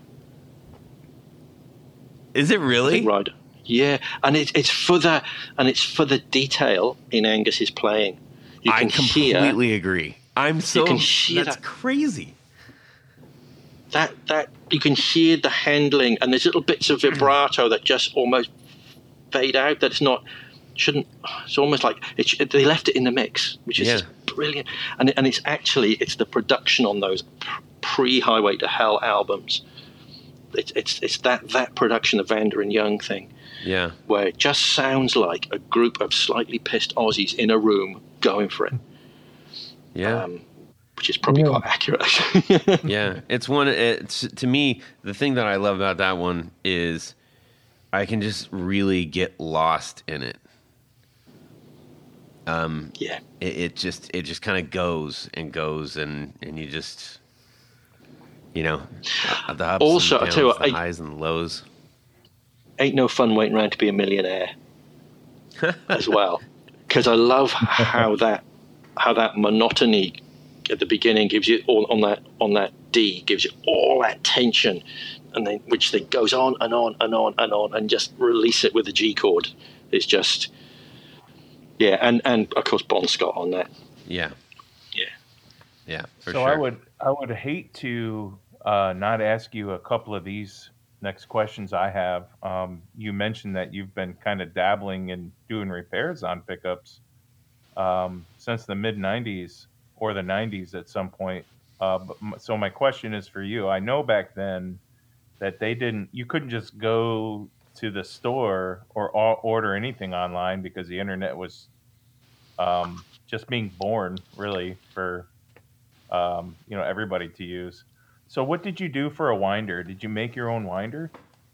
Is it I really? think Ride. Yeah, and it's it's for the and it's for the detail in Angus's playing. You I can hear completely agree. I'm so can hear that's that- crazy. that that you can hear the handling, and there's little bits of vibrato that just almost fade out. That it's not shouldn't. It's almost like it, sh- they left it in the mix, which is Yeah. just brilliant. And and it's actually it's the production on those pre Highway to Hell albums. It's it's it's that that production, the Vander and Young thing, Yeah. where it just sounds like a group of slightly pissed Aussies in a room going for it. Yeah. Um, which is probably Yeah. quite accurate. Yeah, it's one. It's to me the thing that I love about that one is I can just really get lost in it. Um, Yeah. it, it just it just kind of goes and goes and and you just you know uh, the ups Also, and I tell you downs, what, the I- highs and the lows. Ain't no fun waiting around to be a millionaire as well, because I love how that how that monotony at the beginning gives you all on that on that D gives you all that tension, and then which then goes on and on and on and on and just release it with the G chord. It's just yeah, and and of course Bon Scott on that. Yeah, Yeah. yeah, for so sure. I would I would hate to uh, not ask you a couple of these next questions I have. Um, you mentioned that you've been kind of dabbling in doing repairs on pickups um, since the mid nineties or the nineties at some point. Uh, but m- so my question is for you. I know back then that they didn't. You couldn't just go to the store or o- order anything online because the internet was um, just being born, really, for um, you know everybody to use. So what did you do for a winder? Did you make your own winder?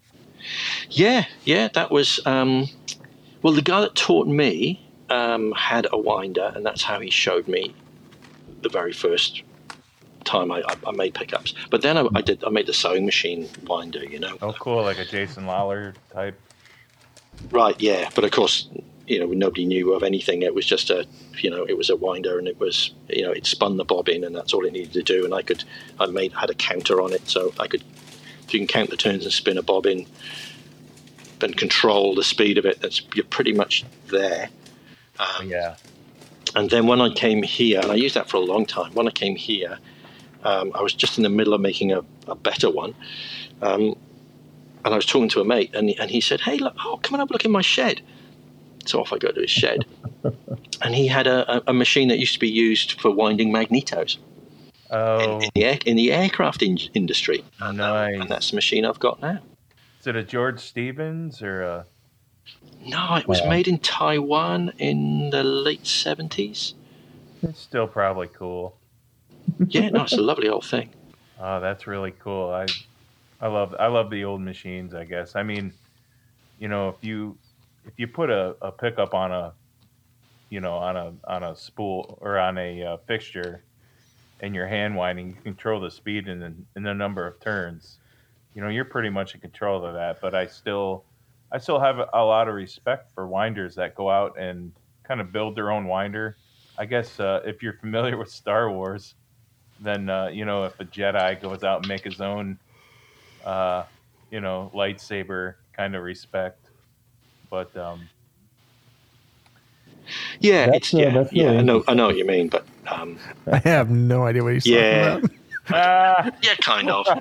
Yeah, yeah, that was um, well. The guy that taught me um, had a winder, and that's how he showed me the very first time I, I, I made pickups. But then I, I did. I made the sewing machine winder. You know. Oh, cool, like a Jason Lawler type. Right. Yeah. But of course, you know, nobody knew of anything. It was just a, you know, it was a winder, and it was, you know, it spun the bobbin, and that's all it needed to do. And I could, I made had a counter on it, so I could, if you can count the turns and spin a bobbin, then control the speed of it. That's you're pretty much there. Um, Yeah. And then when I came here, and I used that for a long time. When I came here, um, I was just in the middle of making a, a better one, um, and I was talking to a mate, and he, and he said, "Hey, look, oh, come and have a look in my shed." So off I go to his shed, and he had a, a, a machine that used to be used for winding magnetos Oh, in, in the air, in the aircraft in, industry. And, um, Nice. and that's the machine I've got now. is it a George Stevens or a? No, it was Wow. made in Taiwan in the late seventies. It's still probably cool. Yeah, no, it's a lovely old thing. Oh, that's really cool. I, I love I love the old machines. I guess. I mean, you know, if you if you put a, a pickup on a, you know, on a on a spool or on a uh, fixture, and you're hand winding, you control the speed and the, and the number of turns. You know, you're pretty much in control of that. But I still, I still have a, a lot of respect for winders that go out and kind of build their own winder. I guess uh, if you're familiar with Star Wars, then uh, you know if a Jedi goes out and make his own, uh, you know, lightsaber, kind of respect. But um, Yeah, That's, it's uh, yeah, that's yeah. really I know, I know what you mean, but um, I have no idea what he's Yeah. talking about. ah, yeah, kind of.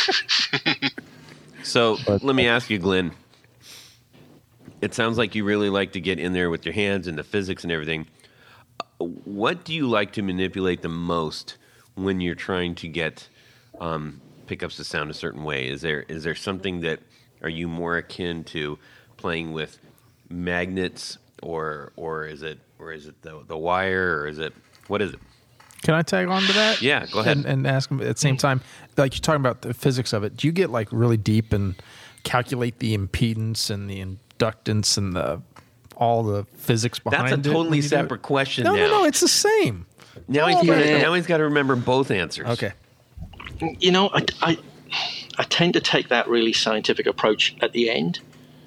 So let me ask you, Glenn. It sounds like you really like to get in there with your hands and the physics and everything. Uh, What do you like to manipulate the most when you're trying to get um, pickups to sound a certain way? Is there is there something that are you more akin to playing with magnets, or or is it or is it the the wire, or is it what is it? Can I tag on to that? Yeah, go ahead. And, and ask them at the same time, like you're talking about the physics of it. Do you get like really deep and calculate the impedance and the inductance and the all the physics behind it? That's a totally when you do it? separate question No, now. no, no. It's the same. Now he's Oh, got yeah. now he's got to remember both answers. Okay. You know, I, I, I tend to take that really scientific approach at the end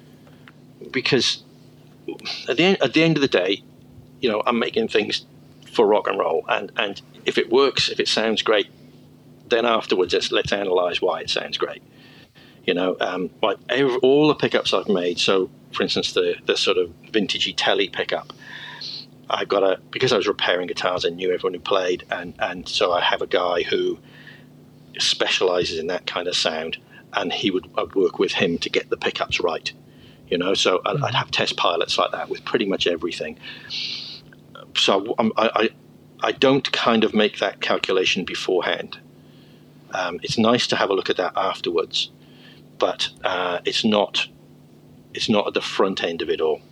because at the end, at the end of the day, you know, I'm making things for rock and roll, and, and if it works, if it sounds great, then afterwards let's, let's analyze why it sounds great. You know, um, like every, all the pickups I've made. So, for instance, the the sort of vintagey telly pickup, I've got a because I was repairing guitars, I knew everyone who played, and and so I have a guy who specializes in that kind of sound, and he would I'd work with him to get the pickups right. You know, so I'd, I'd have test pilots like that with pretty much everything. So I'm, I, I I don't kind of make that calculation beforehand. Um, it's nice to have a look at that afterwards, but uh, it's not it's not at the front end of it all,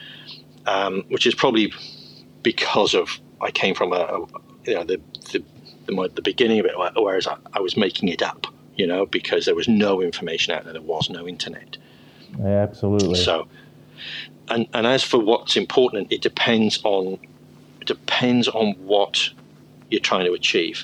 um, which is probably because of I came from a, a you know the the, the the beginning of it, whereas I, I was making it up, you know, because there was no information out there, there was no internet. Absolutely. So, and and as for what's important, it depends on it depends on what you're trying to achieve.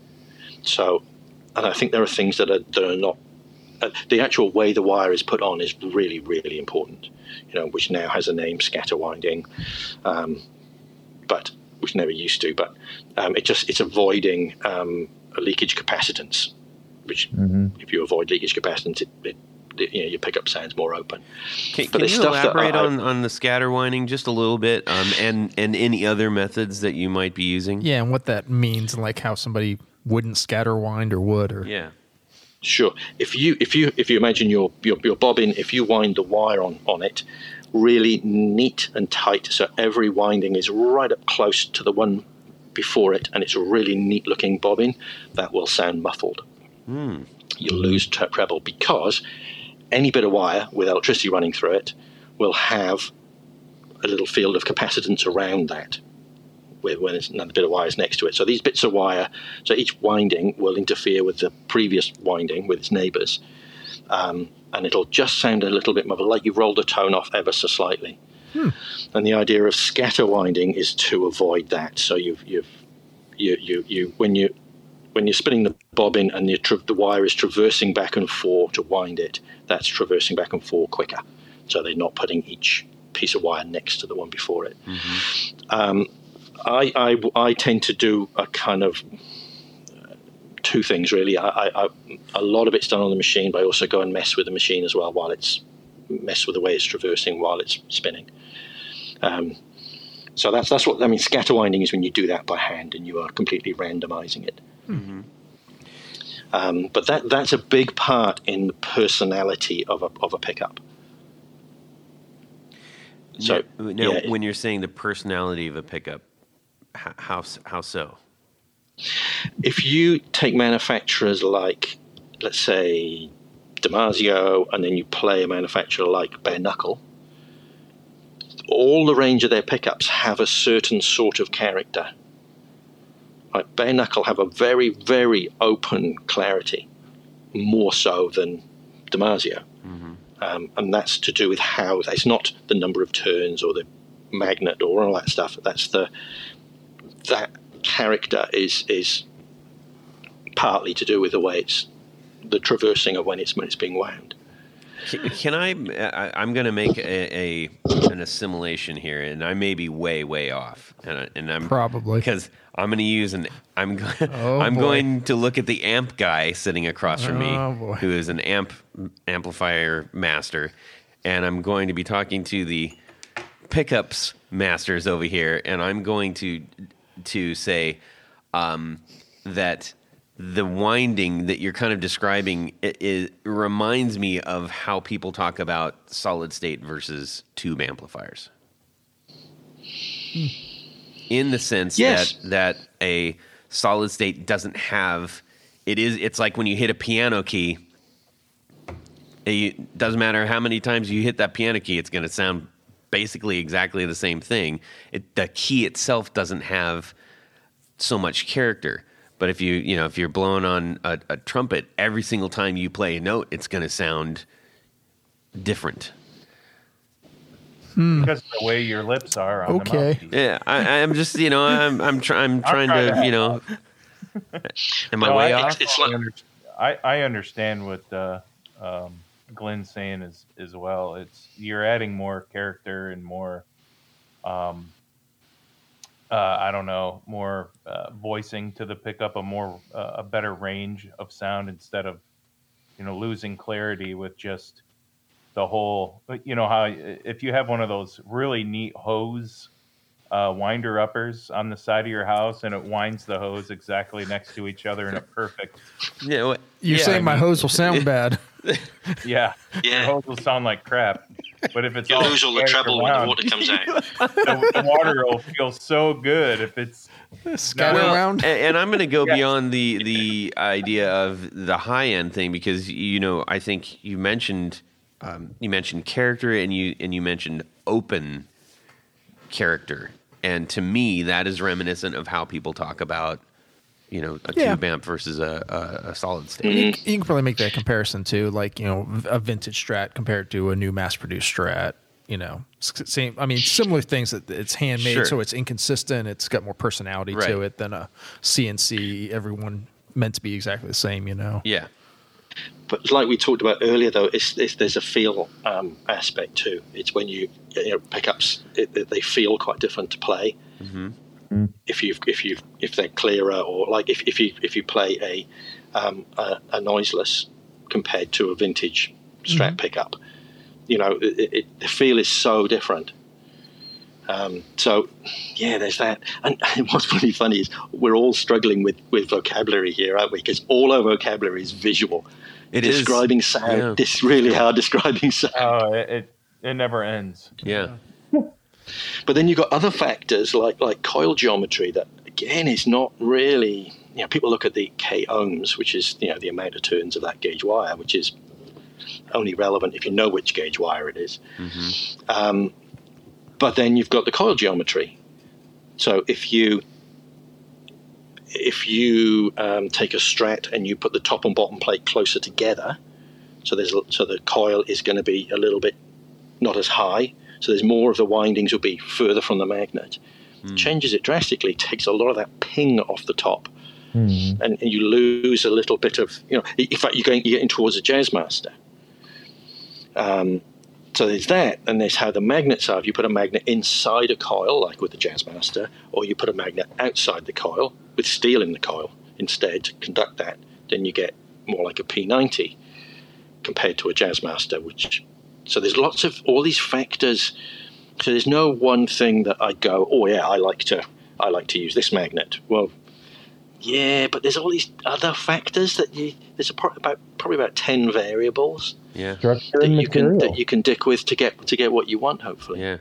So, and I think there are things that are that are not. Uh, the actual way the wire is put on is really, really important. You know, which now has a name, scatter winding, um, but which never used to. But um, it just it's avoiding um, a leakage capacitance. Which, Mm-hmm. if you avoid leakage capacitance, it, it you know, your pickup sounds more open. Can, But can there's you stuff that elaborate I- on, on the scatter winding just a little bit, um, and and any other methods that you might be using? Yeah, and what that means, and like how somebody wouldn't scatter wind or would, or Yeah. Sure. If you if you if you imagine your your, your bobbin, if you wind the wire on, on it really neat and tight, so every winding is right up close to the one before it, and it's a really neat looking bobbin, that will sound muffled. Hmm. You'll lose tre- treble because any bit of wire with electricity running through it will have a little field of capacitance around that with when it's another bit of wire is next to it. So these bits of wire, so each winding will interfere with the previous winding with its neighbors, um, and it'll just sound a little bit more like you've rolled a tone off ever so slightly. Hmm. And the idea of scatter winding is to avoid that. So you've you've you you, you when you when you're spinning the bobbin and the, tra- the wire is traversing back and forth to wind it, that's traversing back and forth quicker. So they're not putting each piece of wire next to the one before it. Mm-hmm. Um, I, I, I tend to do a kind of uh, two things, really. I, I, I, a lot of it's done on the machine, but I also go and mess with the machine as well while it's mess with the way it's traversing while it's spinning. Um, so that's that's what I mean. Scatter winding is when you do that by hand and you are completely randomizing it. Mm-hmm. Um, but that that's a big part in the personality of a of a pickup. So now, now yeah, when you're saying the personality of a pickup, h- how how so? if you take manufacturers like, let's say, Damasio, and then you play a manufacturer like Bare Knuckle, all the range of their pickups have a certain sort of character. Like Bare Knuckle have a very, very open clarity, more so than Damasio. Mm-hmm. Um, and that's to do with how, it's not the number of turns or the magnet or all that stuff. That's the, that character is is partly to do with the way it's, the traversing of when it's when it's being wound. Can, can I, I? I'm going to make a, a an assimilation here, and I may be way way off, and I, and I'm Probably. because I'm going to use an. I'm go- Oh, I'm boy. going to look at the amp guy sitting across from Oh, me, boy. who is an amp amplifier master, and I'm going to be talking to the pickups masters over here, and I'm going to to say um, that the winding that you're kind of describing it, it reminds me of how people talk about solid state versus tube amplifiers. In the sense Yes. that that a solid state doesn't have it is it's like when you hit a piano key, it doesn't matter how many times you hit that piano key, it's going to sound basically exactly the same thing. It, the key itself doesn't have so much character. But if you you know if you're blowing on a, a trumpet every single time you play a note, it's going to sound different. Hmm. Because of the way your lips are on okay. the mouthpiece. Yeah, I, I'm just you know I'm I'm, try, I'm trying trying to to you know. Am I No, way I, off? It's like- I, I understand what uh, um, Glenn's saying as as well. It's you're adding more character and more, um, uh, I don't know, more uh, voicing to the pickup, a more uh, a better range of sound instead of, you know, losing clarity with just the whole. You know how if you have one of those really neat hose uh, winder uppers on the side of your house, and it winds the hose exactly next to each other in a perfect. Yeah, well, You're yeah, saying I my mean- hose will sound bad. Yeah, Yeah. your hose will sound like crap. But if it's You all lose all the spread treble when the around, water comes out. the, the water will feel so good if it's. Scatter Well, around. And, and I'm going to go Yeah. beyond the the idea of the high end thing because you know I think you mentioned um, you mentioned character and you and you mentioned open character, and to me that is reminiscent of how people talk about you know a Yeah. tube amp versus a, a, a solid state. You, c- you can probably make that comparison too, like you know, v- a vintage Strat compared to a new mass-produced Strat. You know, s- same. I mean, similar things. That it's handmade, Sure. so it's inconsistent. It's got more personality to Right. it than a C N C. Everyone meant to be exactly the same. You know. Yeah, But like we talked about earlier, though, it's, it's, there's a feel um, aspect too. It's when you, you know, pickups, it, it- they feel quite different to play. mm-hmm. If you if you if they're clearer, or like if, if you if you play a, um, a a noiseless compared to a vintage Strat Mm-hmm. pickup, you know, it, it, the feel is so different. Um, so, yeah, there's that. And, and what's really funny is we're all struggling with, with vocabulary here, aren't we? Because all our vocabulary is visual. It is. describing sound. Yeah. It's really hard describing sound. Oh, it, it it never ends. yeah, But then you've got other factors like like coil geometry that again is not really. You know, people look at the K ohms, which is you know the amount of turns of that gauge wire, which is only relevant if you know which gauge wire it is. mm-hmm. Um, but then you've got the coil geometry. So if you if you um, take a Strat and you put the top and bottom plate closer together, so there's so the coil is going to be a little bit not as high. So there's more of the windings will be further from the magnet. Mm. Changes it drastically. Takes a lot of that ping off the top, Mm-hmm. and, and you lose a little bit of you know. In fact, you're going you're getting towards a Jazzmaster. Um, so there's that, and there's how the magnets are. If you put a magnet inside a coil, like with the Jazzmaster, or you put a magnet outside the coil with steel in the coil instead to conduct that, then you get more like a P ninety compared to a Jazzmaster. Which so there's lots of all these factors. So there's no one thing that I go, oh yeah, I like to I like to use this magnet. Well, yeah, but there's all these other factors that you there's a pro- about probably about ten variables yeah, Structure that and you can material. that you can dick with to get to get what you want. Hopefully, yeah.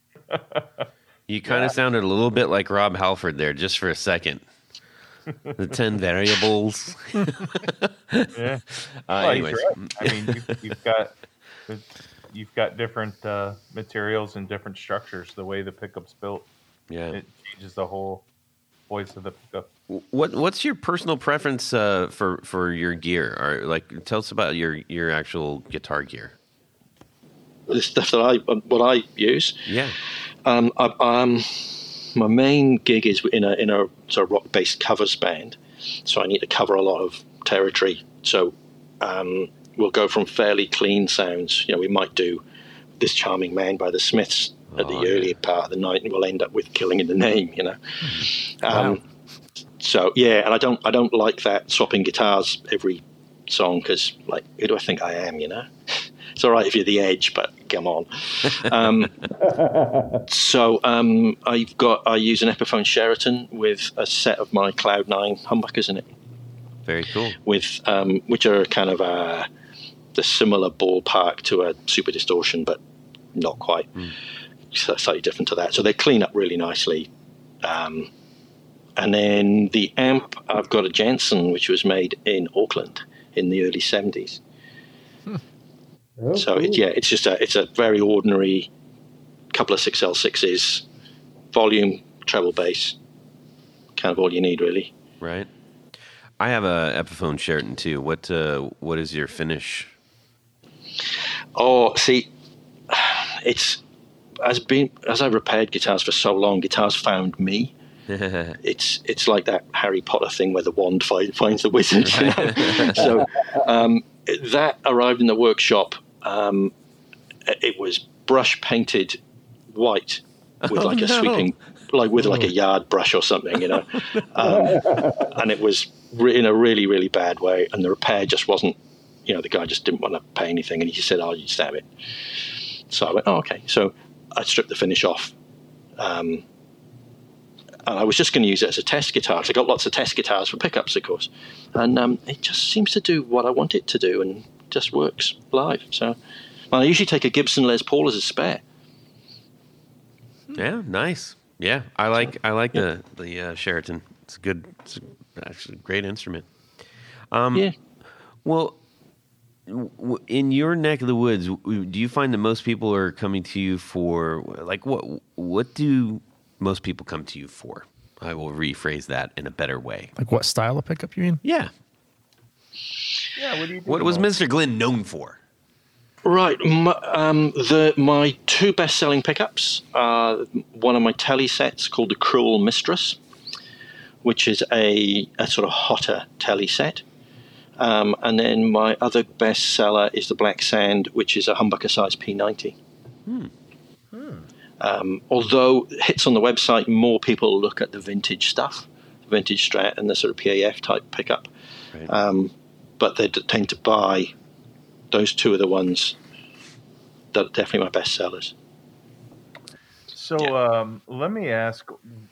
You kind of sounded a little bit like Rob Halford there, just for a second. The ten variables. Yeah. Uh, Well, anyways, he's right. I mean, you've, you've got you've got different uh, materials and different structures. The way the pickup's built, yeah. it changes the whole voice of the pickup. What What's your personal preference uh, for for your gear? Or like, tell us about your your actual guitar gear. the stuff that I what I use. Yeah. Um, I, um, my main gig is in a in a sort of rock based covers band, so I need to cover a lot of territory. So um, we'll go from fairly clean sounds. You know, we might do This Charming Man by the Smiths at the Oh, yeah. earlier part of the night, and we'll end up with Killing in the Name. You know. Um, Wow. So yeah, and I don't I don't like that swapping guitars every song because like who do I think I am? You know. It's all right if you're the Edge, but come on. Um, so um, I've got I use an Epiphone Sheraton with a set of my Cloud nine humbuckers in it, Very cool. with um, which are kind of a the similar ballpark to a Super Distortion, but not quite. Mm. So slightly different to that. So they clean up really nicely. Um, and then the amp, I've got a Jansen, which was made in Auckland in the early seventies. Oh, So cool. it, yeah, it's just a it's a very ordinary couple of six L sixes, volume, treble bass, kind of all you need, really. Right. I have a Epiphone Sheraton too. What uh, what is your finish? Oh, see, it's as been as I repaired guitars for so long, guitars found me. it's it's like that Harry Potter thing where the wand find, finds the wizard. You know? So um, that arrived in the workshop. Um, it was brush painted white with Oh, like a no. sweeping, like with like a yard brush or something, you know. Um, and it was re- in a really really bad way, and the repair just wasn't. You know, the guy just didn't want to pay anything, and he just said, "Oh, you stab it." So I went, "Oh, okay." So I stripped the finish off. Um, And I was just going to use it as a test guitar. 'Cause I got lots of test guitars for pickups, of course. And um, it just seems to do what I want it to do and just works live. So well, I usually take a Gibson Les Paul as a spare. Yeah, nice. Yeah, I like I like the the uh, Sheraton. It's a good, it's a, actually a great instrument. Um, yeah. Well, w- in your neck of the woods, w- do you find that most people are coming to you for like what? What do most people come to you for? I will rephrase that in a better way. Like what style of pickup you mean? Yeah. Yeah, what do you do? What was Mister Glenn known for? Right. M- um, the my two best-selling pickups are one of my telly sets called the Cruel Mistress, which is a, a sort of hotter telly set. Um, and then my other bestseller is the Black Sand, which is a humbucker size P ninety. Hmm. Um, although hits on the website, more people look at the vintage stuff, vintage Strat and the sort of P A F type pickup. Right. Um, but they d- tend to buy those two are the ones that are definitely my best sellers. So Yeah. um, let me ask,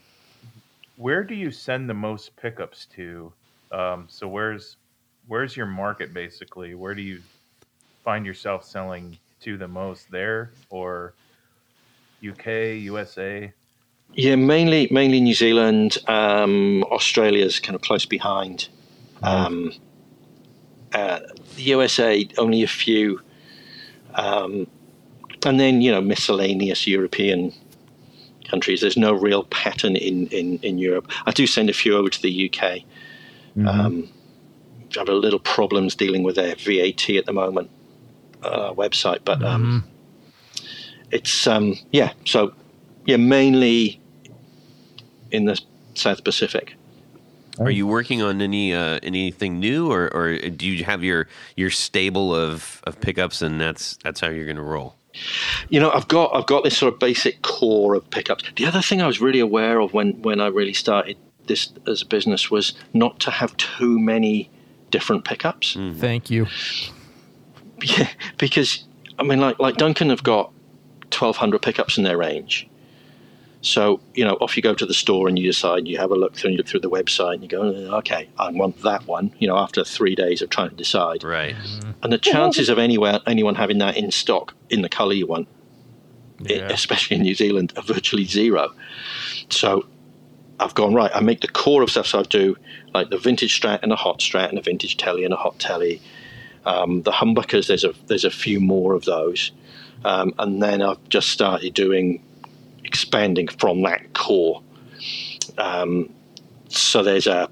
where do you send the most pickups to? Um, so where's where's your market basically? Where do you find yourself selling to the most there, or U K, U S A? Yeah, mainly mainly New Zealand. Um, Australia's kind of close behind. Um, uh, the U S A, only a few. Um, and then, you know, miscellaneous European countries. There's no real pattern in, in, in Europe. I do send a few over to the U K. Mm-hmm. Um, I have a little problems dealing with their V A T at the moment uh, website, but um, it's um, yeah. So yeah, mainly in the South Pacific. Are you working on any uh, anything new, or, or do you have your your stable of, of pickups, and that's that's how you're going to roll? You know, I've got I've got this sort of basic core of pickups. The other thing I was really aware of when, when I really started this as a business was not to have too many different pickups. Thank you. Yeah, because I mean, like like Duncan have got twelve hundred pickups in their range. So, you know, off you go to the store and you decide, you have a look through, and you look through the website and you go, okay, I want that one, you know, after three days of trying to decide. Right. And the chances of anywhere, anyone having that in stock in the color you want, i- Yeah. especially in New Zealand, are virtually zero. So I've gone, right, I make the core of stuff. So I do like the vintage Strat and a hot Strat and a vintage telly and a hot telly. Um, the humbuckers, there's a, there's a few more of those. Um, and then I've just started doing expanding from that core. Um, so there's a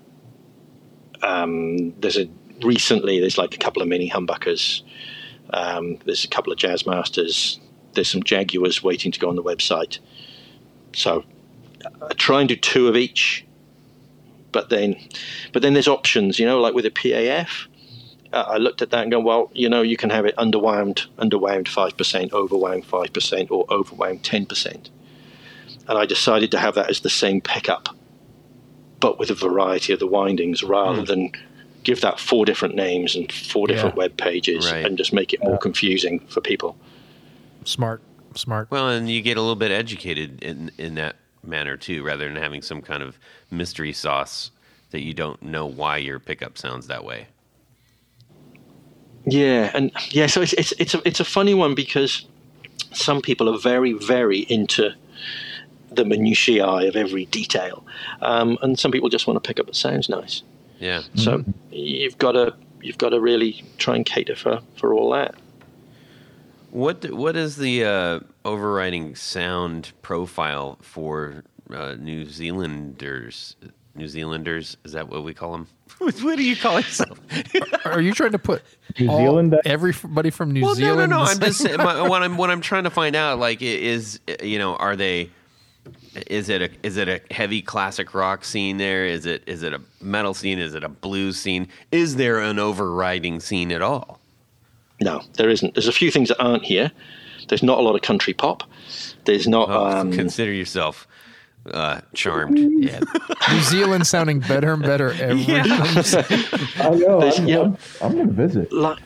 um, there's a recently there's like a couple of mini humbuckers. Um, there's a couple of Jazz Masters. There's some Jaguars waiting to go on the website. So I try and do two of each, but then but then there's options. You know, like with a P A F. Uh, I looked at that and go, well, you know, you can have it underwound, underwound five percent, overwound five percent, or overwound ten percent. And I decided to have that as the same pickup, but with a variety of the windings, rather Hmm. than give that four different names and four different Yeah. web pages Right. and just make it more confusing for people. Smart. Smart. Well, and you get a little bit educated in in that manner too, rather than having some kind of mystery sauce that you don't know why your pickup sounds that way. Yeah, and yeah, so it's it's it's a it's a funny one because some people are very very into the minutiae of every detail, um, and some people just want to pick up what sounds nice. Yeah. So you've got to you've got to really try and cater for, for all that. What what is the uh, overriding sound profile for uh, New Zealanders? New Zealanders. Is that what we call them? What do you call yourself? Are you trying to put New all- Zealand? everybody from New Well, Zealand? no, no, no. in the I'm just same- saying, my, what I'm what I'm trying to find out, like, is you know, are they? Is it a is it a heavy classic rock scene there? Is it is it a metal scene? Is it a blues scene? Is there an overriding scene at all? No, there isn't. There's a few things that aren't here. There's not a lot of country pop. There's not. Oh, um, consider yourself uh, charmed. Yeah. New Zealand sounding better and better every Yeah. time you say it. I know. There's- I'm, yeah. I'm, I'm going to visit. like,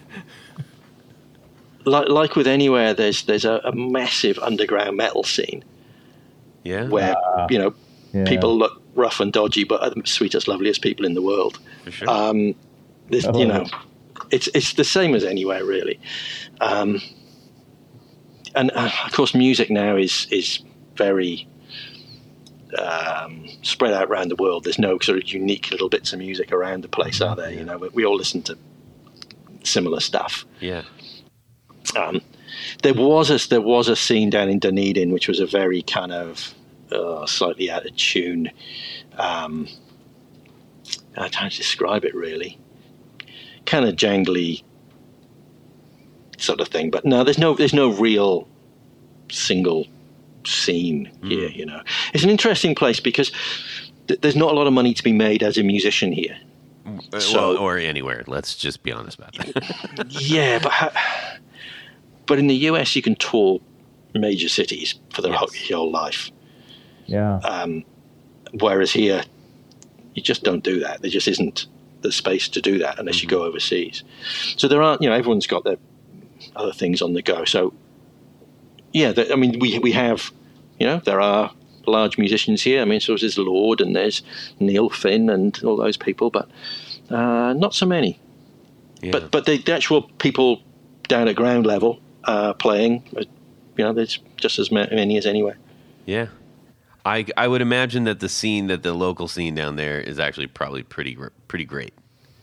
like like with anywhere, there's there's a, a massive underground metal scene Yeah. where you know Yeah. people look rough and dodgy, but are the sweetest, loveliest people in the world. For sure. Um, there's, Oh. you know, it's it's the same as anywhere really, um, and uh, of course, music now is is very um, spread out around the world. There's no sort of unique little bits of music around the place, are there? You know, we, we all listen to similar stuff. yeah. Um, there was a there was a scene down in Dunedin which was a very kind of uh, slightly out of tune. Um, I don't know how to describe it really. Kind of jangly sort of thing, but no, there's no there's no real single scene here. You know, it's an interesting place because th- there's not a lot of money to be made as a musician here. Uh, So- well, or anywhere. Let's just be honest about that. Yeah, but ha- but in the U S you can tour major cities for their Yes. whole, your whole life. Yeah. Um, whereas here, you just don't do that. There just isn't the space to do that unless you go overseas. So there aren't, you know, everyone's got their other things on the go. So, yeah, the, I mean, we we have, you know, there are large musicians here. I mean, so there's Lord and there's Neil Finn and all those people, but uh, not so many. Yeah. But but the, the actual people down at ground level uh, playing, uh, you know, there's just as ma- many as anywhere. yeah. I I would imagine that the scene that the local scene down there is actually probably pretty gr- pretty great.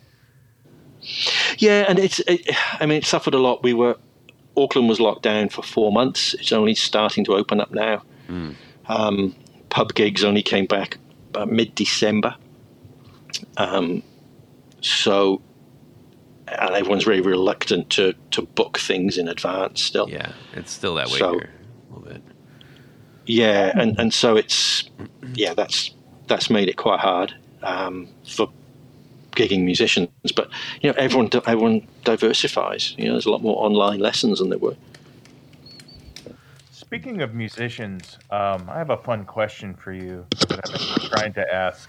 Yeah, and it's, it, I mean, it suffered a lot. We were, Auckland was locked down for four months. It's only starting to open up now. Mm. Um, pub gigs only came back about mid-December. Um, so, and everyone's very reluctant to, to book things in advance still. Yeah, it's still that way So- here a little bit. Yeah, and, and so it's, yeah, that's that's made it quite hard um, for gigging musicians. But, you know, everyone everyone diversifies. You know, there's a lot more online lessons than there were. Speaking of musicians, um, I have a fun question for you that I've been trying to ask.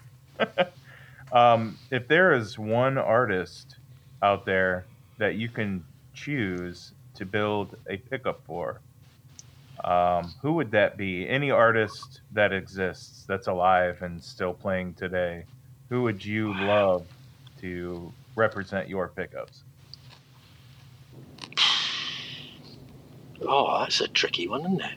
um, if there is one artist out there that you can choose to build a pickup for, um, who would that be? Any artist that exists, that's alive and still playing today, who would you love to represent your pickups? Oh, that's a tricky one, isn't it?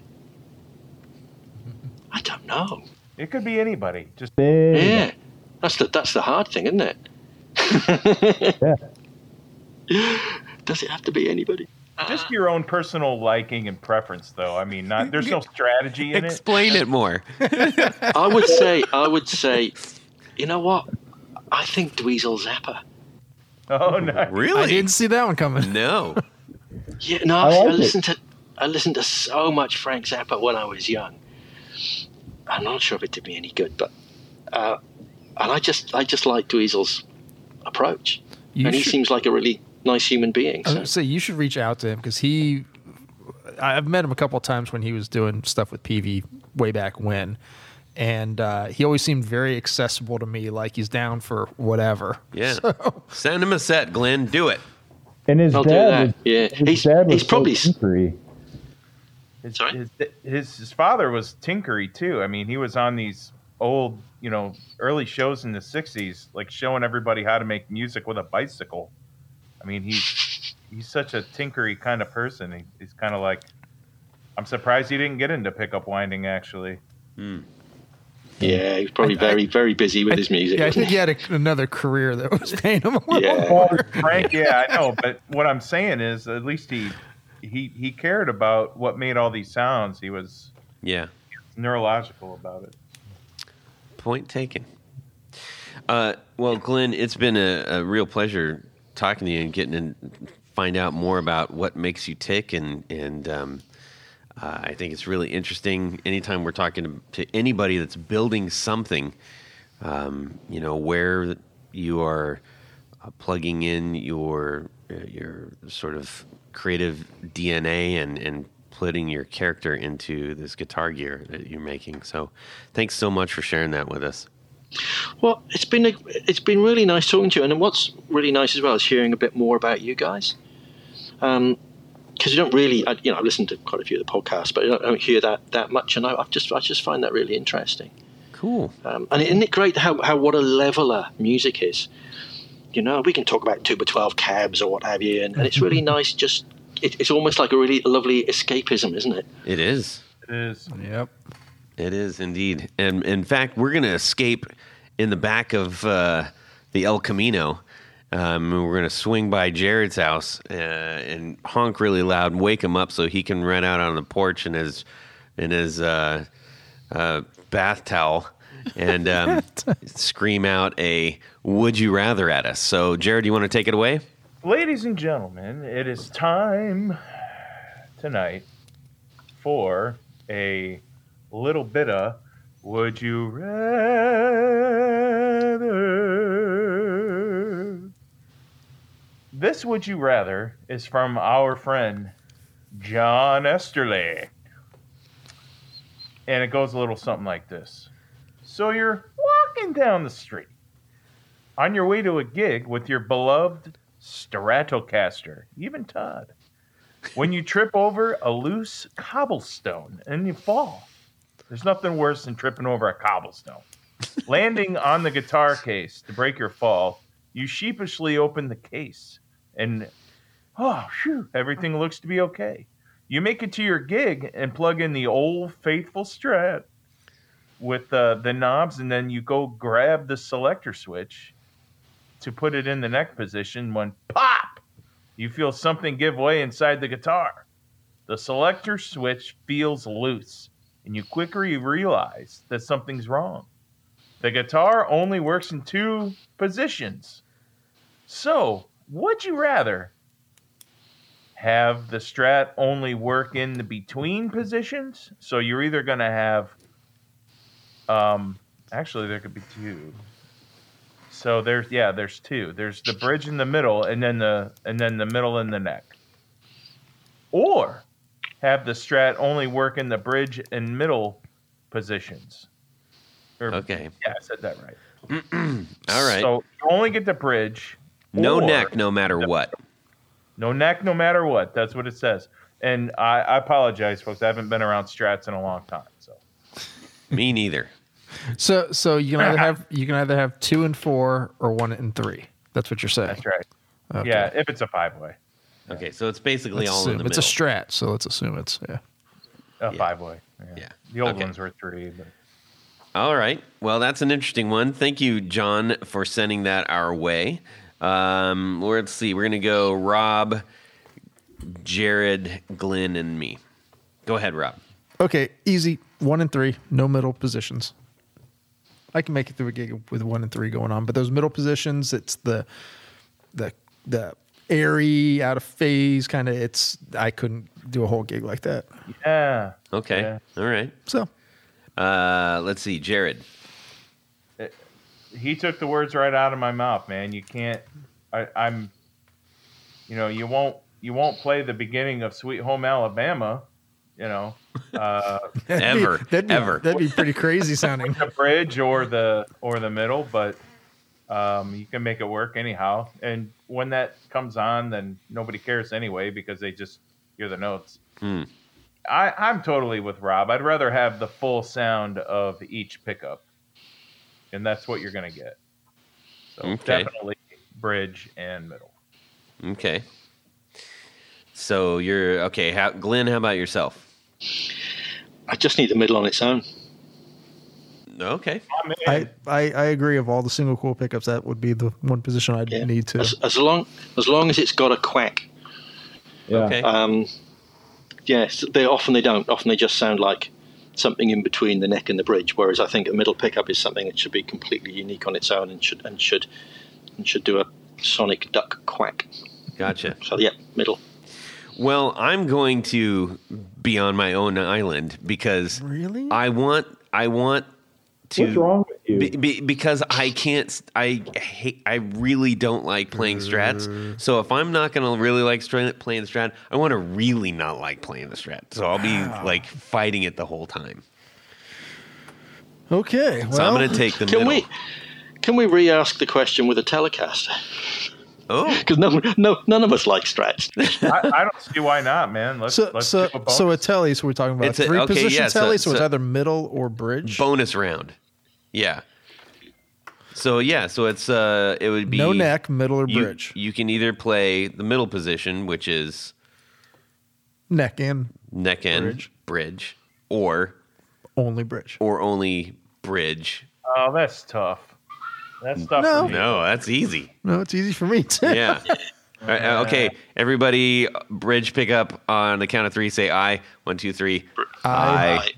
I don't know. It could be anybody. Just Big. Yeah, that's the that's the hard thing, isn't it? Yeah. Does it have to be anybody? just your own personal liking and preference, though. I mean, not there's no strategy in it. Explain it more. I would say, I would say, you know what? I think Dweezil Zappa. Oh, no. Really? I didn't see that one coming. No. Yeah, no, I I, like I it. listened to I listened to so much Frank Zappa when I was young. I'm not sure if it did me any good, but uh, and I just I just like Dweezil's approach, You and he should- seems like a really nice human being. I was So. gonna say you should reach out to him because he. I've met him a couple of times when he was doing stuff with P V way back when, and uh, he always seemed very accessible to me. Like he's down for whatever. Yeah. So- Send him a set, Glenn. Do it. And his I'll do dad that. was, Yeah, his he's dad was he's probably so tinkery. His, Sorry? his, his his father was tinkery too. I mean, he was on these old, you know, early shows in the sixties, like showing everybody how to make music with a bicycle. I mean, he's he's such a tinkery kind of person. He, he's kind of like, I'm surprised he didn't get into pickup winding. Actually, yeah, he's probably I- I- very very busy with I- his music. Yeah, I wasn't think he had a, another career that was paying him a little Yeah. more. Frank, yeah, I know, but what I'm saying is, at least he he he cared about what made all these sounds. He was Yeah. neurological about it. Point taken. Uh, well, Glenn, it's been a, a real pleasure talking to you and getting to find out more about what makes you tick, and and um, uh, I think it's really interesting. Anytime we're talking to, to anybody that's building something, um, you know, where you are uh, plugging in your uh, your sort of creative D N A and and putting your character into this guitar gear that you're making. So, thanks so much for sharing that with us. Well, it's been a, it's been really nice talking to you, and what's really nice as well is hearing a bit more about you guys. Um, because you don't really, I, you know, I've listened to quite a few of the podcasts, but I don't, I don't hear that that much, and I, I've just I just find that really interesting. Cool. Um, and isn't it great how how what a leveler music is? You know, we can talk about two by twelve cabs or what have you, and, and it's really nice. Just it, it's almost like a really lovely escapism, isn't it? It is. It is. Yep. It is indeed. And in fact, we're going to escape in the back of uh, the El Camino. Um, we're going to swing by Jared's house uh, and honk really loud and wake him up so he can run out on the porch in his in his uh, uh, bath towel and um, scream out a "Would you rather" at us. So, Jared, you want to take it away? Ladies and gentlemen, it is time tonight for a little bit of Would You Rather. This Would You Rather is from our friend John Esterly. And it goes a little something like this. So you're walking down the street on your way to a gig with your beloved Stratocaster, even Todd, when you trip over a loose cobblestone and you fall. There's nothing worse than tripping over a cobblestone. Landing on the guitar case to break your fall, you sheepishly open the case and, oh, phew, everything looks to be okay. You make it to your gig and plug in the old faithful Strat with uh, the knobs, and then you go grab the selector switch to put it in the neck position when pop, you feel something give way inside the guitar. The selector switch feels loose, and you quickly realize that something's wrong. The guitar only works in two positions. So, would you rather have the Strat only work in the between positions? So you're either going to have, um, actually there could be two. So there's, yeah, there's two. There's the bridge in the middle, and then the and then the middle in the neck. Or have the Strat only work in the bridge and middle positions. Or, Okay. Yeah, I said that right. All right. So you only get the bridge. No or- neck, no matter what. No neck, no matter what. That's what it says. And I, I apologize, folks. I haven't been around Strats in a long time. So Me neither. So so you can either have you can either have two and four or one and three. That's what you're saying. that's right. Okay. Yeah, if it's a five way, Okay, so it's basically Let's all assume in the it's middle. a Strat, so let's assume it's yeah. a Yeah. five way. Yeah. The old Okay. ones were three. But All right. Well, that's an interesting one. Thank you, John, for sending that our way. Um, let's see. We're going to go Rob, Jared, Glenn, and me. Go ahead, Rob. Okay, easy. One and three, no middle positions. I can make it through a gig with one and three going on, but those middle positions, it's the the the airy, out of phase kind of. It's I couldn't do a whole gig like that. yeah. Okay. Yeah. All right. So Uh, let's see. Jared. He took the words right out of my mouth, man. You can't. I, I'm. You know, you won't. You won't play the beginning of Sweet Home Alabama. You know, uh, that'd be- Ever. that'd be, Ever. that'd be pretty crazy sounding. the bridge or the or the middle, but um, you can make it work anyhow. And when that comes on, then nobody cares anyway because they just hear the notes. Hmm. I, I'm totally with Rob. I'd rather have the full sound of each pickup, and that's what you're going to get. So Okay. definitely bridge and middle. Okay. So you're okay. How, Glenn, how about yourself? I just need the middle on its own. Okay. I, I, I agree. Of all the single coil pickups, that would be the one position I'd Yeah. need to. As, as long as long as it's got a quack. Yeah. Okay. Um, yes, they often they don't. Often they just sound like something in between the neck and the bridge. Whereas I think a middle pickup is something that should be completely unique on its own and should and should and should do a sonic duck quack. Gotcha. So yeah, middle. Well, I'm going to be on my own island because Really? I want I want to What's wrong with you? Be, be, because I can't. I hate. I really don't like playing strats. So if I'm not going to really like strat, playing the strat, I want to really not like playing the strat. So I'll be like fighting it the whole time. Okay. Well, So I'm going to take the Can middle. we can we re-ask the question with a Telecaster? Oh, Because no, no, none of us like strats. I, I don't see why not, man. Let's so let's so do a bonus. so a telly. So we're talking about It's a- three okay, position yeah, so- telly. So, it's so- either middle or bridge. bonus round. Yeah. So yeah. So it's uh, it would be No neck, middle or you, bridge. You can either play the middle position, which is Neck and neck end Bridge. bridge, or only bridge. or only bridge. Oh, that's tough. That's tough. No. for me. No, that's easy. No, it's easy for me too. Yeah. All right, uh, okay, everybody, bridge pickup on the count of three. Say I. One, two, three. Aye.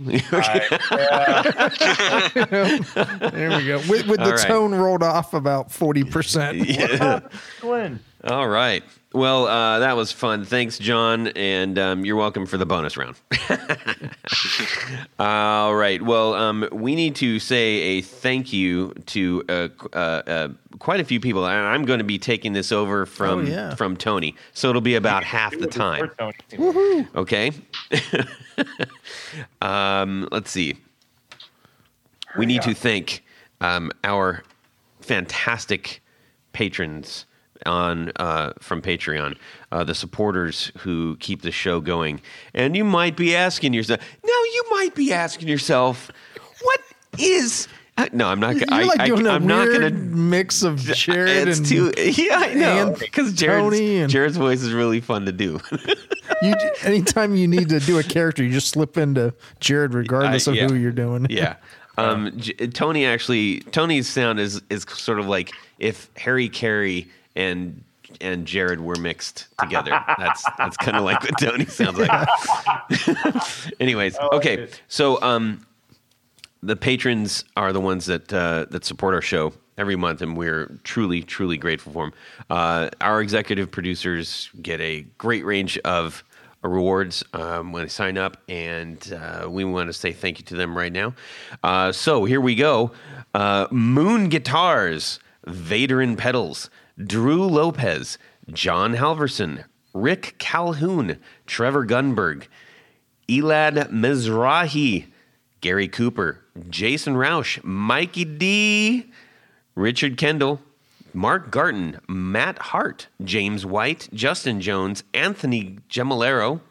Okay. There we go. With, with the All right. tone rolled off about forty percent. Yeah. Glenn. All right. Well, uh, that was fun. Thanks, John, and um, you're welcome for the bonus round. All right. Well, um, we need to say a thank you to uh, uh, uh, quite a few people, and I'm going to be taking this over from Oh, yeah. from Tony, so it'll be about half the time. Tony. Okay. um, let's see. We need to thank um, our fantastic patrons on uh, from Patreon, uh, the supporters who keep the show going. And you might be asking yourself, now you might be asking yourself, what is? Uh, no, I'm not. You're I, like I, doing a I'm not weird going to. mix of Jared It's and too. Yeah, I know. and Because Tony Jared's, and- Jared's voice is really fun to do. you. Anytime you need to do a character, you just slip into Jared, regardless I- of yeah. who you're doing. Yeah. Um, J- Tony actually, Tony's sound is is sort of like if Harry Carey and and Jared were mixed together. That's that's kind of like what Tony sounds like. Anyways, okay. So um, the patrons are the ones that uh, that support our show every month, and we're truly, truly grateful for them. Uh, our executive producers get a great range of rewards um, when they sign up, and uh, we want to say thank you to them right now. Uh, so here we go. Uh, Moon Guitars, Vader Pedals, Drew Lopez, John Halverson, Rick Calhoun, Trevor Gunberg, Elad Mizrahi, Gary Cooper, Jason Roush, Mikey D, Richard Kendall, Mark Garton, Matt Hart, James White, Justin Jones, Anthony Gemolero,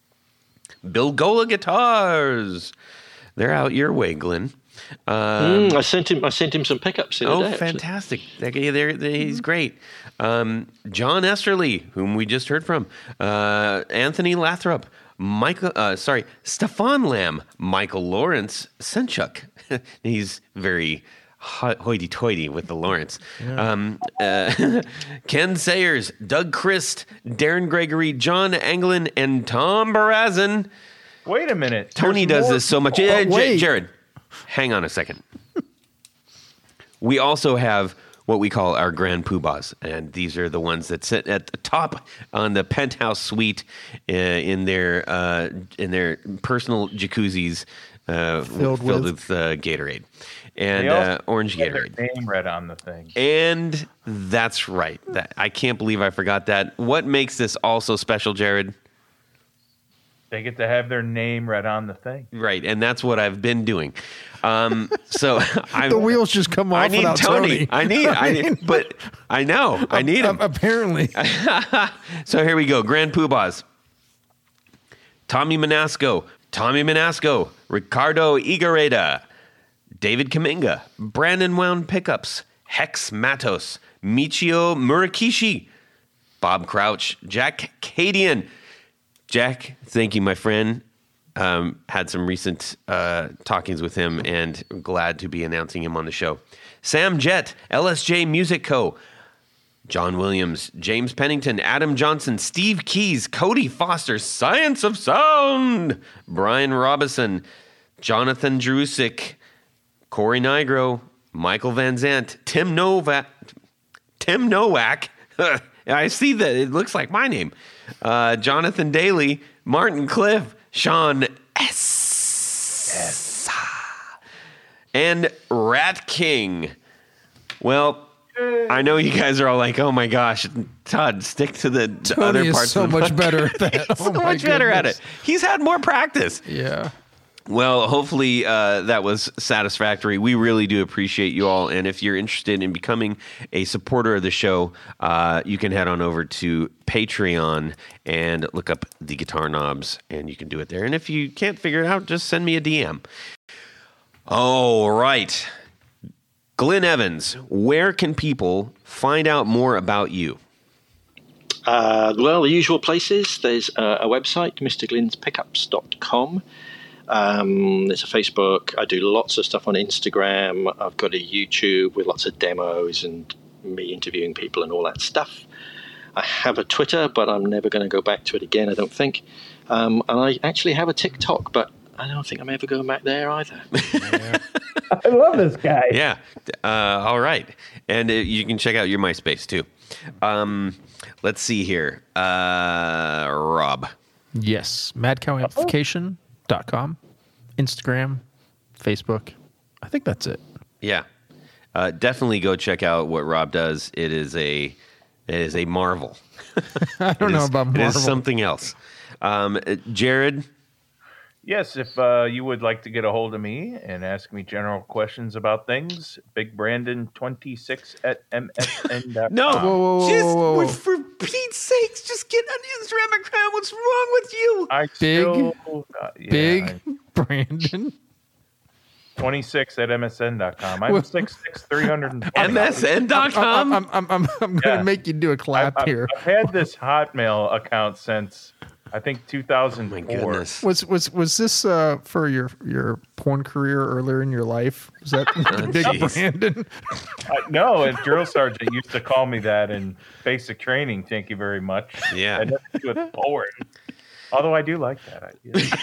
Bill Gola Guitars. They're out your way, Glenn. Uh, Mm, I sent him. I sent him some pickups the other oh, day. actually. fantastic! That guy, they're, they he's great. Um, John Esterly, whom we just heard from, uh, Anthony Lathrop, Michael. Uh, sorry, Stefan Lamb, Michael Lawrence, Senchuk. He's very ho- hoity-toity with the Lawrence. Um, uh, Ken Sayers, Doug Christ, Darren Gregory, John Anglin, and Tom Barazin. Wait a minute. Tony There's does more this so much. people. Yeah, J- wait. Jared, hang on a second. We also have what we call our grand poobahs, and these are the ones that sit at the top on the penthouse suite uh, in their uh, in their personal jacuzzis uh, Filled filled with- with uh, Gatorade and They also uh, orange have their Gatorade. name read on the thing. And that's right. That I can't believe I forgot that. What makes this also special, Jared? They get to have their name read on the thing. Right, and that's what I've been doing. Um, so I'm, The wheels just come off I need without Tony. Tony. I need, I need, but I know I need him. A- apparently. So here we go. Grand Poobahs. Tommy Manasco, Tommy Manasco, Ricardo Igareda, David Kaminga, Brandon Wound Pickups, Hex Matos, Michio Murakishi, Bob Crouch, Jack Cadian. Jack, thank you, my friend. Um, had some recent uh, talkings with him, and glad to be announcing him on the show. Sam Jett, L S J Music Co., John Williams, James Pennington, Adam Johnson, Steve Keys, Cody Foster, Science of Sound, Brian Robinson, Jonathan Drusik, Corey Nigro, Michael Van Zant, Tim Novak, Tim Nowak. I see that it looks like my name. Uh, Jonathan Daly, Martin Cliff, Sean S. S. And Rat King. Well, I know you guys are all like, "Oh my gosh, Todd, stick to the, the Tony other is parts." so of the much podcast." better at that. He's Oh so my much better at goodness. it. He's had more practice. Yeah. Well, hopefully uh, that was satisfactory. We really do appreciate you all. And if you're interested in becoming a supporter of the show, uh, you can head on over to Patreon and look up the Guitar Knobs, and you can do it there. And if you can't figure it out, just send me a D M. All right. Glenn Evans, where can people find out more about you? Uh, well, the usual places. There's uh, a website, Mister Glynn's Pickups dot com. Um, there's a Facebook. I do lots of stuff on Instagram. I've got a YouTube with lots of demos and me interviewing people and all that stuff. I have a Twitter, but I'm never going to go back to it again, I don't think. Um, and I actually have a TikTok, but I don't think I'm ever going back there either. I love this guy. Yeah. Uh, all right. And uh, you can check out your MySpace too. Um, let's see here. Uh, Rob. Yes. mad cow amplification dot com, Instagram, Facebook. I think that's it. Yeah. Uh, definitely go check out what Rob does. It is a it is a marvel. I don't It know is- about It Marvel. is something else. Um, uh, Jared. Yes, if uh, you would like to get a hold of me and ask me general questions about things, Big Brandon twenty-six at M S N dot com. No. Whoa, whoa, whoa, Just, whoa, whoa. For Pete's sakes, just get an Instagram account. What's wrong with you? I Big, still, uh, yeah, Big I- Brandon. twenty-six at M S N dot com. I'm six six three hundred. M S N dot com? I'm, I'm, I'm, I'm going to Yeah. make you do a clap I've, here. I've had this Hotmail account since I think two thousand four. My goodness. Was was was this uh, for your your porn career earlier in your life? Was that Big jeez. Brandon? Uh, no, a drill sergeant used to call me that in basic training. Thank you very much. Yeah. I never do it forward. Although I do like that idea.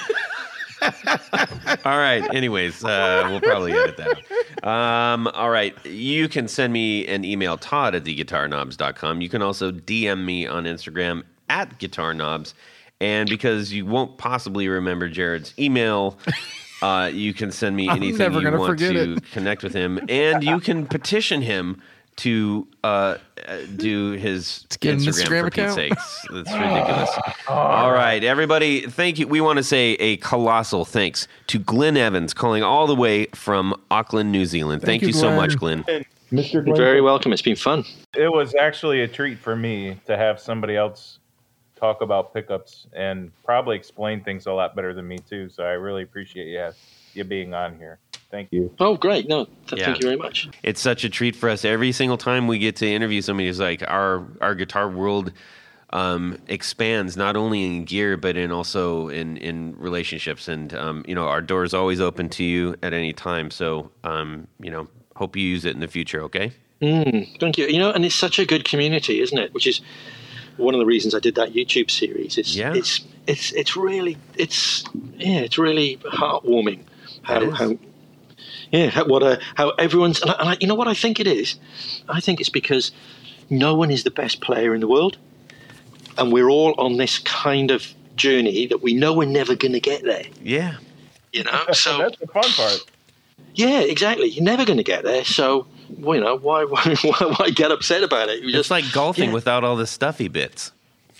All right. Anyways, uh, we'll probably edit that out. Um, all right. You can send me an email, Todd at the guitar knobs dot com. You can also D M me on Instagram at guitarknobs. And because you won't possibly remember Jared's email, uh, you can send me I'm anything never you gonna want forget to it. connect with him. And you can petition him to uh, uh, do his get an Instagram, Instagram for Pete's account? sakes. That's ridiculous. All right, everybody, thank you. We want to say a colossal thanks to Glenn Evans, calling all the way from Auckland, New Zealand. Thank, Thank you, you so Glenn. much, Glenn. Mister Glenn. Very welcome. It's been fun. It was actually a treat for me to have somebody else talk about pickups and probably explain things a lot better than me too. So I really appreciate you you being on here. Thank you. Oh, great. No, th- Yeah. thank you very much. It's such a treat for us every single time we get to interview somebody who's like our our guitar world um, expands not only in gear but in also in in relationships, and um, you know, our door is always open to you at any time. So um, you know, hope you use it in the future. Okay. Mm, thank you. You know, and it's such a good community, isn't it? Which is one of the reasons I did that YouTube series. It's Yeah. it's it's it's really it's yeah, it's really heartwarming. How It is. how yeah, how, what a how everyone's and, I, and I, you know what I think it is. I think it's because no one is the best player in the world, and we're all on this kind of journey that we know we're never going to get there. Yeah. You know, so That's the fun part. yeah, exactly. You're never going to get there. So well, you know, why why why, why get upset about it? You It's like golfing yeah. without all the stuffy bits.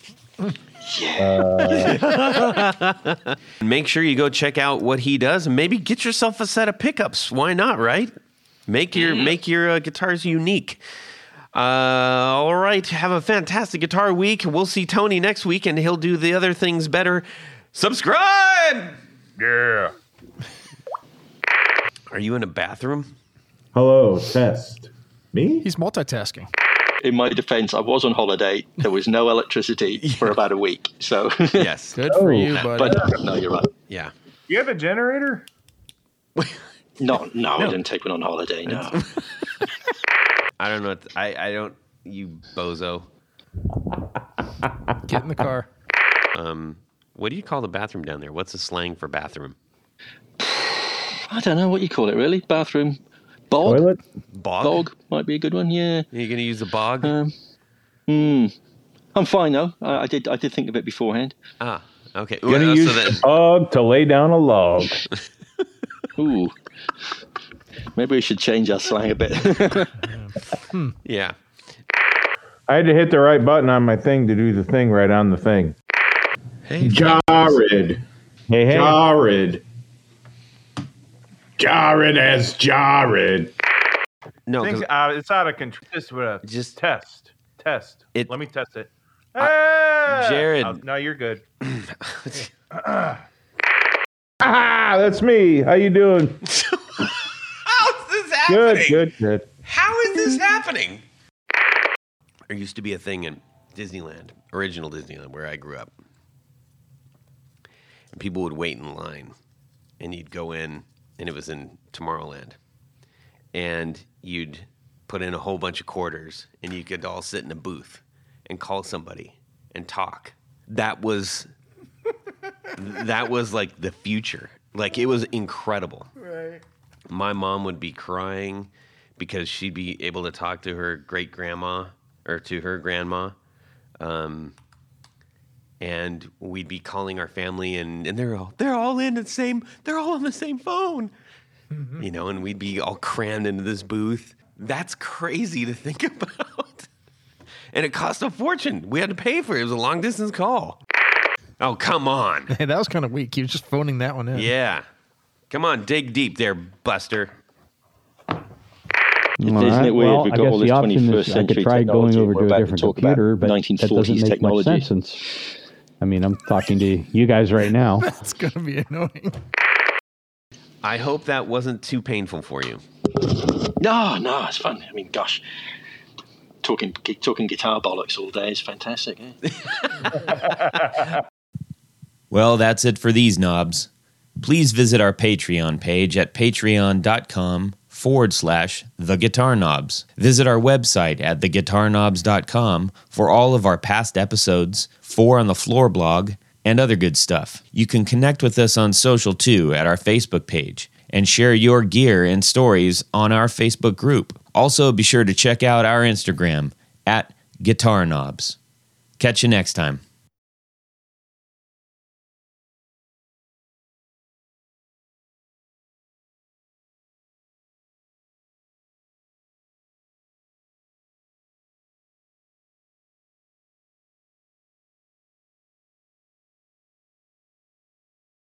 Make sure you go check out what he does, and maybe get yourself a set of pickups. Why not, right? Make your make your uh, guitars unique. Uh, all right, have a fantastic guitar week. We'll see Tony next week, and he'll do the other things better. Subscribe. Yeah. Are you in a bathroom? Hello, test. Me? He's multitasking. In my defense, I was on holiday. There was no electricity for about a week. So, Yes. Good for Oh. you, buddy. but no, you're right. Yeah. You have a generator? No, no, I didn't take one on holiday. No. I don't know. What th- I I don't. You bozo. Get in the car. Um, what do you call the bathroom down there? What's the slang for bathroom? I don't know what you call it, really. Bathroom bog. Toilet? Bog? Bog might be a good one. Yeah. Are you going to use the bog? Um, hmm. I'm fine though. I, I did. I did think of it beforehand. ah, okay. Gonna Well, use so then, the bog to lay down a log. Ooh. Maybe we should change our slang a bit. yeah. I had to hit the right button on my thing to do the thing right on the thing. Hey, Jared. Hey, hey. Jared. Jared as Jared. no, Things 'cause out, it's out of control. Just, uh, Just- test. Test. It- Let me test it. Ah! Jared. Oh, no, you're good. Ah, that's me. How you doing? how's this Good, happening? good, good. How is this happening? There used to be a thing in Disneyland, original Disneyland, where I grew up. And people would wait in line, and you'd go in, and it was in Tomorrowland. And you'd put in a whole bunch of quarters, and you could all sit in a booth and call somebody and talk. That was that was like the future. Like, it was incredible. Right. My mom would be crying because she'd be able to talk to her great grandma or to her grandma. Um, and we'd be calling our family, and, and they're all they're all in the same they're all on the same phone. Mm-hmm. You know, and we'd be all crammed into this booth. That's crazy to think about. And it cost a fortune. We had to pay for it. It was a long distance call. Oh, come on. Hey, that was kind of weak. You were just phoning that one in. Yeah. Come on, dig deep there, Buster. Isn't All right. it weird? Well, We've I got guess all the this option twenty-first is I could century try going technology. over We're to a about to different talk about computer, but that nineteen doesn't forties make technology. much sense since, I mean, I'm talking to you guys right now. That's going to be annoying. I hope that wasn't too painful for you. No, no, it's fun. I mean, gosh, talking talking guitar bollocks all day is fantastic. Eh? Well, that's it for these knobs. Please visit our Patreon page at patreon.com forward slash the guitar knobs. Visit our website at the guitar knobs dot com for all of our past episodes, Four on the Floor blog, and other good stuff. You can connect with us on social too at our Facebook page and share your gear and stories on our Facebook group. Also, be sure to check out our Instagram at Guitar Knobs. Catch you next time.